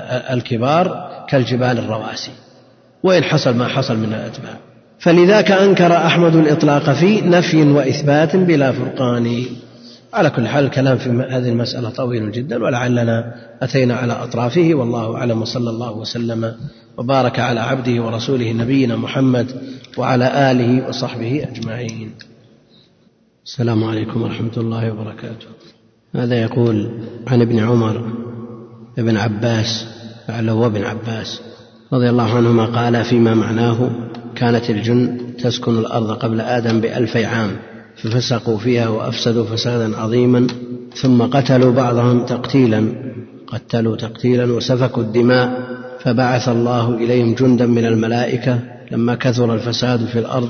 الكبار كالجبال الرواسي وإن حصل ما حصل من الأتباع. فلذاك أنكر أحمد الإطلاق في نفي وإثبات بلا فرقان. على كل حال الكلام في هذه المسألة طويل جدا، ولعلنا أتينا على أطرافه، والله أعلم، وصلى الله وسلم وبارك على عبده ورسوله نبينا محمد وعلى آله وصحبه أجمعين. السلام عليكم ورحمة الله وبركاته. هذا يقول عن ابن عمر ابن عباس لعله هو ابن عباس رضي الله عنهما قال فيما معناه: كانت الجن تسكن الأرض قبل آدم بألفي عام، ففسقوا فيها وأفسدوا فسادا عظيما، ثم قتلوا بعضهم تقتيلا قتلوا تقتيلا وسفكوا الدماء، فبعث الله إليهم جندا من الملائكة لما كثر الفساد في الأرض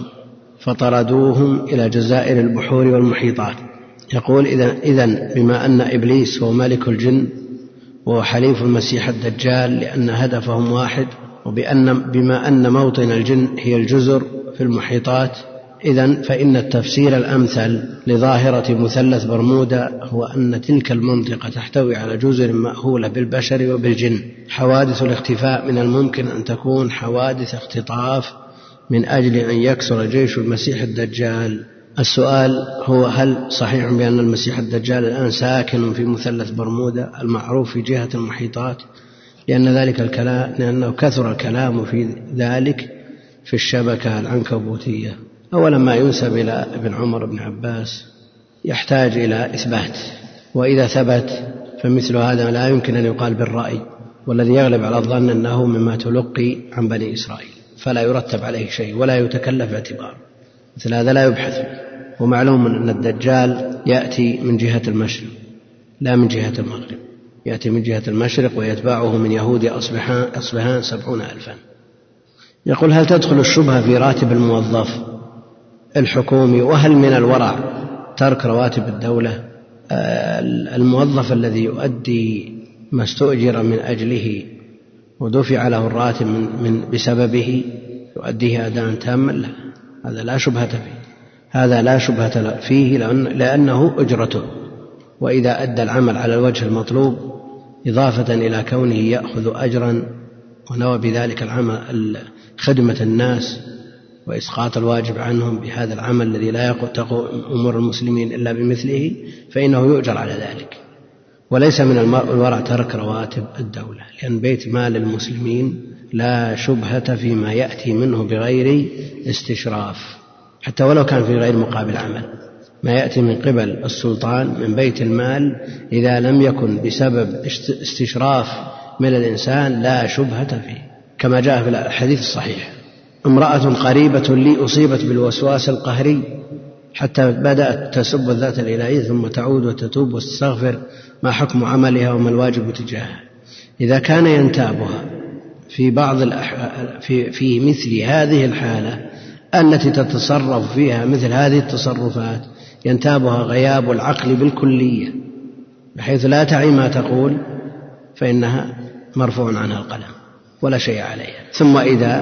فطردوهم إلى جزائر البحور والمحيطات. يقول إذن بما أن إبليس هو ملك الجن وهو حليف المسيح الدجال لأن هدفهم واحد، وبأن بما أن موطن الجن هي الجزر في المحيطات، إذن فإن التفسير الأمثل لظاهرة مثلث برمودا هو أن تلك المنطقة تحتوي على جزر مأهولة بالبشر وبالجن. حوادث الاختفاء من الممكن أن تكون حوادث اختطاف من أجل أن يكسر جيش المسيح الدجال. السؤال هو: هل صحيح بأن المسيح الدجال الآن ساكن في مثلث برمودا المعروف في جهة المحيطات؟ لأن ذلك الكلام لأنه كثر الكلام في ذلك في الشبكة العنكبوتية. أولا ما ينسب إلى ابن عمر بن عباس يحتاج إلى إثبات، وإذا ثبت فمثل هذا لا يمكن أن يقال بالرأي، والذي يغلب على الظن أنه مما تلقي عن بني إسرائيل فلا يرتب عليه شيء ولا يتكلف اعتبار، مثل هذا لا يبحث. ومعلوم أن الدجال يأتي من جهة المشرق لا من جهة المغرب، يأتي من جهة المشرق ويتبعه من يهود أصبحان, أصبحان سبعون ألفا. يقول: هل تدخل الشبهة في راتب الموظف الحكومي؟ وهل من الورع ترك رواتب الدولة؟ الموظف الذي يؤدي ما استؤجر من أجله ودفع له الراتب من, من بسببه يؤديه أداء تاما له، هذا لا شبهة فيه، هذا لا شبهة فيه لأن لأنه أجرته، وإذا أدى العمل على الوجه المطلوب إضافة إلى كونه يأخذ أجرا ونوى بذلك العمل خدمة الناس وإسقاط الواجب عنهم بهذا العمل الذي لا تقوم أمور المسلمين إلا بمثله، فإنه يؤجر على ذلك. وليس من الورع ترك رواتب الدولة، لأن بيت مال المسلمين لا شبهة فيما يأتي منه بغير استشراف، حتى ولو كان في غير مقابل عمل. ما يأتي من قبل السلطان من بيت المال إذا لم يكن بسبب استشراف من الإنسان لا شبهة فيه، كما جاء في الحديث الصحيح: امرأة قريبة لي أصيبت بالوسواس القهري حتى بدأت تسب الذات الإلهية ثم تعود وتتوب وتستغفر، ما حكم عملها وما الواجب تجاهها؟ إذا كان ينتابها في بعض الأح... في... في مثل هذه الحالة التي تتصرف فيها مثل هذه التصرفات ينتابها غياب العقل بالكلية بحيث لا تعي ما تقول، فإنها مرفوع عنها القلم ولا شيء عليها. ثم إذا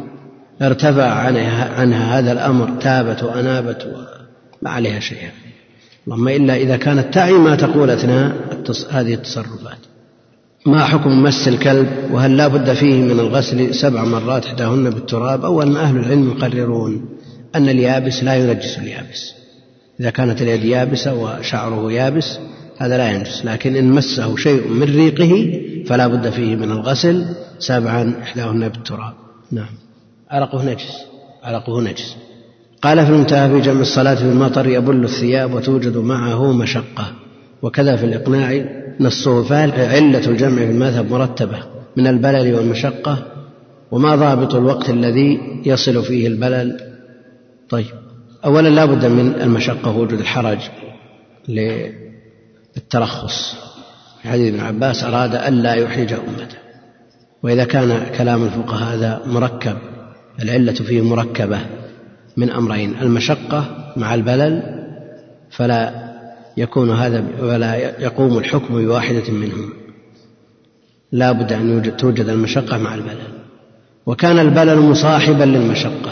ارتفع عنها, عنها هذا الأمر تابت وأنابت وما عليها شيء، اللهم إلا إذا كانت تعي ما تقول أثناء هذه التصرفات. ما حكم مس الكلب؟ وهل لا بد فيه من الغسل سبع مرات إحداهن بالتراب؟ أولا أهل العلم يقررون أن اليابس لا ينجس اليابس، إذا كانت اليد يابسة وشعره يابس هذا لا ينجس، لكن إن مسه شيء من ريقه فلا بد فيه من الغسل سبعا إحداهن بالتراب. نعم. عرقه نجس، عرقه نجس. قال في المنتهى: في جمع الصلاة في المطر يبل الثياب وتوجد معه مشقة، وكذا في الإقناع نصه. فعلة الجمع في المذهب مرتبة من البلل والمشقة، وما ضابط الوقت الذي يصل فيه البلل؟ طيب، أولا لا بد من المشقة ووجود الحرج للترخص. حديث ابن عباس أراد ألا يحرج أمته، وإذا كان كلام الفقهاء هذا مركب العلة فيه مركبة من أمرين: المشقة مع البلل، فلا يكون هذا ولا يقوم الحكم بواحدة منهم، لا بد أن يوجد توجد المشقة مع البلل. وكان البلل مصاحبا للمشقة،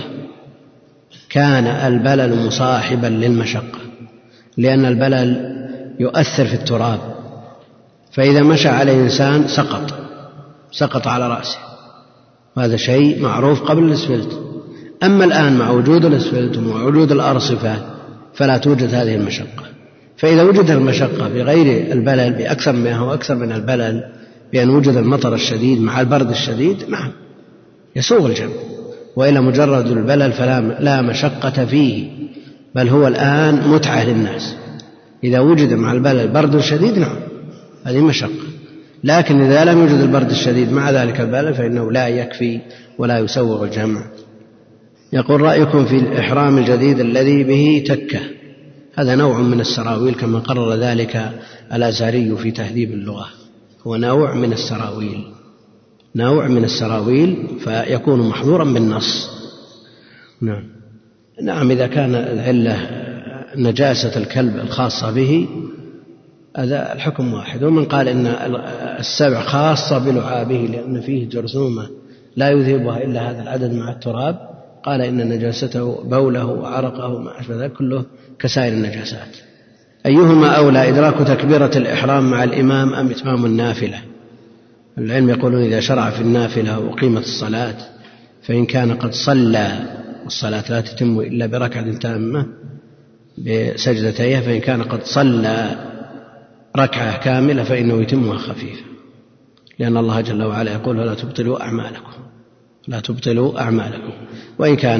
كان البلل مصاحبا للمشقة، لأن البلل يؤثر في التراب، فإذا مشى عليه إنسان سقط سقط على رأسه، وهذا شيء معروف قبل الإسفلت. أما الآن مع وجود الإسفلت ومع وجود الأرصفة فلا توجد هذه المشقة. فإذا وجد المشقة بغير البلل بأكثر منها وأكثر من البلل، بأن وجد المطر الشديد مع البرد الشديد، نعم يسوغ الجمع. وإلا مجرد البلل فلا لا مشقة فيه، بل هو الآن متعة للناس. إذا وجد مع البلل برد شديد، نعم هذه مشقة، لكن إذا لم يوجد البرد الشديد مع ذلك البلل فإنه لا يكفي ولا يسوغ الجمع. يقول: رأيكم في الإحرام الجديد الذي به تكة؟ هذا نوع من السراويل كما قرر ذلك الأزهري في تهذيب اللغة، هو نوع من السراويل نوع من السراويل فيكون محظورا بالنص. نعم نعم إذا كان العلة نجاسة الكلب الخاصة به هذا الحكم واحد. ومن قال إن السبع خاصة بلعابه لأن فيه جرثومة لا يذهبها إلا هذا العدد مع التراب، قال إن نجاسته بوله وعرقه وما أشبه ذلك كله كسائر النجاسات. أيهما أولى، إدراك تكبيرة الإحرام مع الإمام أم إتمام النافلة؟ العلم يقولون إذا شرع في النافلة وقيمة الصلاة فإن كان قد صلى، والصلاة لا تتم إلا بركعة تامة بسجدتيها، فإن كان قد صلى ركعة كاملة فإنه يتمها خفيفة، لأن الله جل وعلا يقول: ولا تبطلوا أعمالكم لا تبطلوا أعمالكم. وإن كان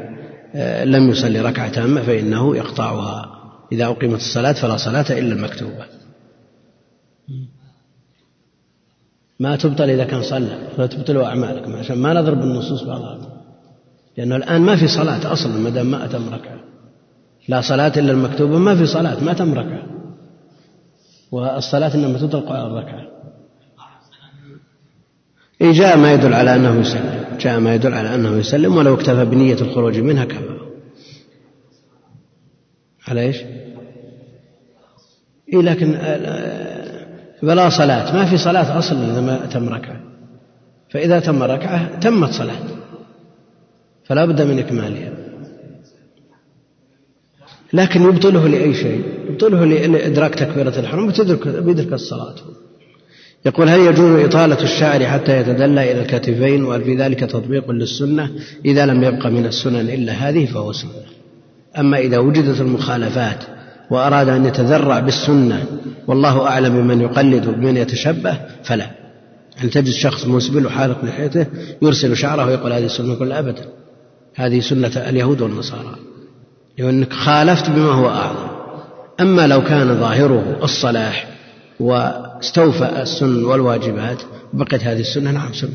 لم يصلي ركعة تامة فإنه يقطعها. إذا أقيمت الصلاة فلا صلاة إلا المكتوبة، ما تبطل إذا كان صلى. لا تبطلوا أعمالكم عشان ما نضرب النصوص بعضها، لأنه الآن ما في صلاة أصلا ما دام ما أتم ركعة، لا صلاة إلا المكتوبة، ما في صلاة ما تم ركعة، والصلاة إنما تطلق على الركعة. إيه جاء ما يدل على أنه يسلم جاء ما يدل على أنه يسلم ولو اكتفى بنية الخروج منها كفى. على إيش؟ إيه لكن بلا صلاة، ما في صلاة أصلا إذا ما تم ركعة، فإذا تم ركعة تمت صلاة فلا بد من إكمالها. لكن يبطله لأي شيء، يبطله لإدراك تكبيرة الحرم ويدرك الصلاة. يقول: هل يجوز إطالة الشعر حتى يتدلى إلى الكتفين، وهل في ذلك تطبيق للسنة؟ إذا لم يبقى من السنن إلا هذه فهو سنة. أما إذا وجدت المخالفات وأراد أن يتذرع بالسنة والله أعلم بمن يقلد وبمن يتشبه فلا. أن تجد شخص مسبل وحالق لحيته يرسل شعره ويقول هذه السنة، كل أبدا هذه سنة اليهود والنصارى، لأنك خالفت بما هو أعظم. أما لو كان ظاهره الصلاح واستوفى السنن والواجبات بقيت هذه السنة، نعم سنة.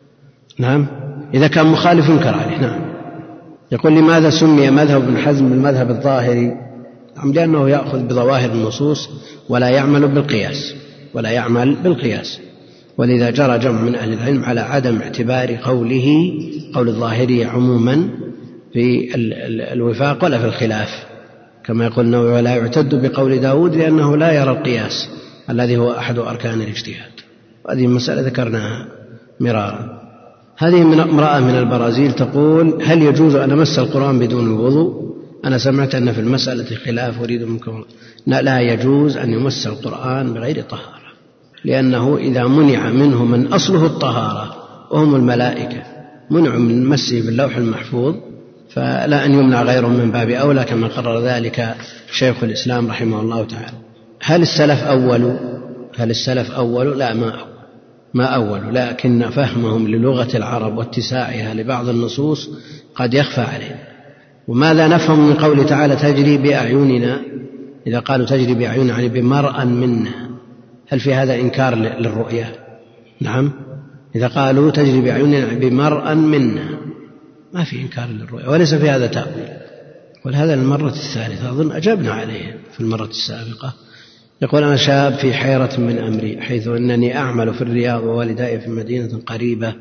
نعم إذا كان مخالف ينكر عليه. نعم. يقول: لماذا سمي مذهب ابن حزم بالمذهب الظاهري؟ نعم لأنه يأخذ بظواهر النصوص ولا يعمل بالقياس ولا يعمل بالقياس ولذا جرى جمع من أهل العلم على عدم اعتبار قوله قول الظاهري عموما في الوفاق ولا في الخلاف، كما يقول النووي: ولا يعتد بقول داود لأنه لا يرى القياس الذي هو أحد أركان الاجتهاد. وهذه مسألة ذكرناها مرارا. هذه من امرأة من البرازيل تقول: هل يجوز أن أمس القرآن بدون الوضوء؟ أنا سمعت أن في المسألة خلاف أريد منكم. لا يجوز أن يمس القرآن بغير طهارة، لأنه إذا منع منه من أصله الطهارة وهم الملائكة منع من مسه باللوح المحفوظ، فلا أن يمنع غيره من باب أولى، كما قرر ذلك شيخ الإسلام رحمه الله تعالى. هل السلف أول؟ هل السلف أول؟ لا، ما أول ما أول لكن فهمهم للغة العرب واتساعها لبعض النصوص قد يخفى عليهم. وماذا نفهم من قول تعالى تجري بأعيننا؟ إذا قالوا تجري بأعيننا يعني بمرأ منا، هل في هذا إنكار للرؤية؟ نعم. إذا قالوا تجري بأعيننا بمرأ منا ما في إنكار للرؤية وليس في هذا تأويل. ولهذا المرة الثالثة أظن أجبنا عليه في المرة السابقة. يقول: أنا شاب في حيرة من أمري، حيث أنني أعمل في الرياض ووالداي في مدينة قريبة،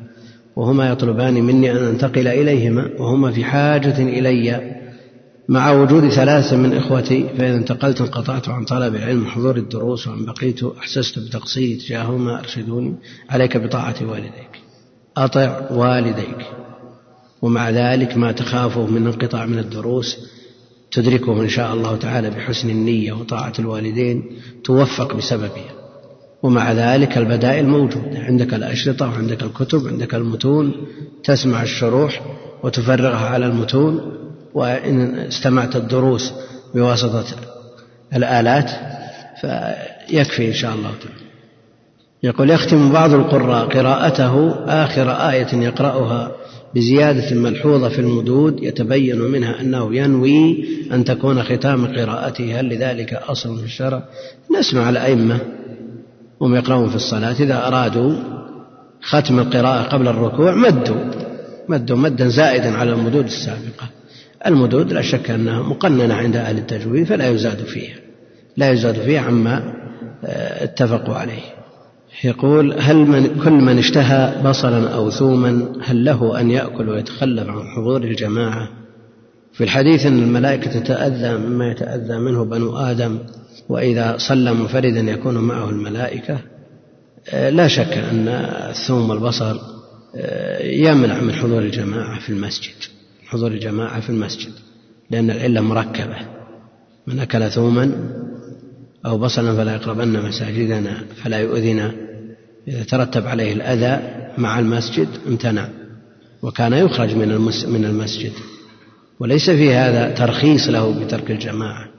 وهما يطلبان مني أن أنتقل إليهما وهما في حاجة إلي مع وجود ثلاثة من إخوتي، فإذا انتقلت انقطعت عن طلب العلم وحضور الدروس، وإن بقيت أحسست بتقصيري تجاههما أرشدوني. عليك بطاعة والديك، أطع والديك، ومع ذلك ما تخافه من انقطاع من الدروس تدركه إن شاء الله تعالى بحسن النية وطاعة الوالدين توفق بسببها. ومع ذلك البدائل موجودة، عندك الأشرطة وعندك الكتب، عندك المتون، تسمع الشروح وتفرغها على المتون، وإن استمعت الدروس بواسطة الآلات فيكفي إن شاء الله تعالى. يقول: يختم بعض القراء قراءته آخر آية يقرأها بزيادة ملحوظة في المدود يتبين منها أنه ينوي أن تكون ختام قراءته، هل لذلك أصل في الشرع؟ نسمع الأئمة هم يقرؤون في الصلاة إذا أرادوا ختم القراءة قبل الركوع مدوا مدوا مدا زائدا على المدود السابقة. المدود لا شك أنها مقننة عند أهل التجويد فلا يزاد فيها لا يزاد فيها عما اتفقوا عليه. يقول: هل من كل من اشتهى بصلا أو ثوما هل له أن يأكل ويتخلف عن حضور الجماعة؟ في الحديث أن الملائكة تتأذى مما يتأذى منه بنو آدم، وإذا صلى منفردا يكون معه الملائكة. لا شك أن الثوم والبصل يمنع من حضور الجماعة في المسجد حضور الجماعة في المسجد لأن العلة مركبة: من أكل ثوما أو بصلا فلا يقربن مساجدنا فلا يؤذنا. إذا ترتب عليه الأذى مع المسجد امتنع، وكان يخرج من من المسجد، وليس في هذا ترخيص له بترك الجماعة،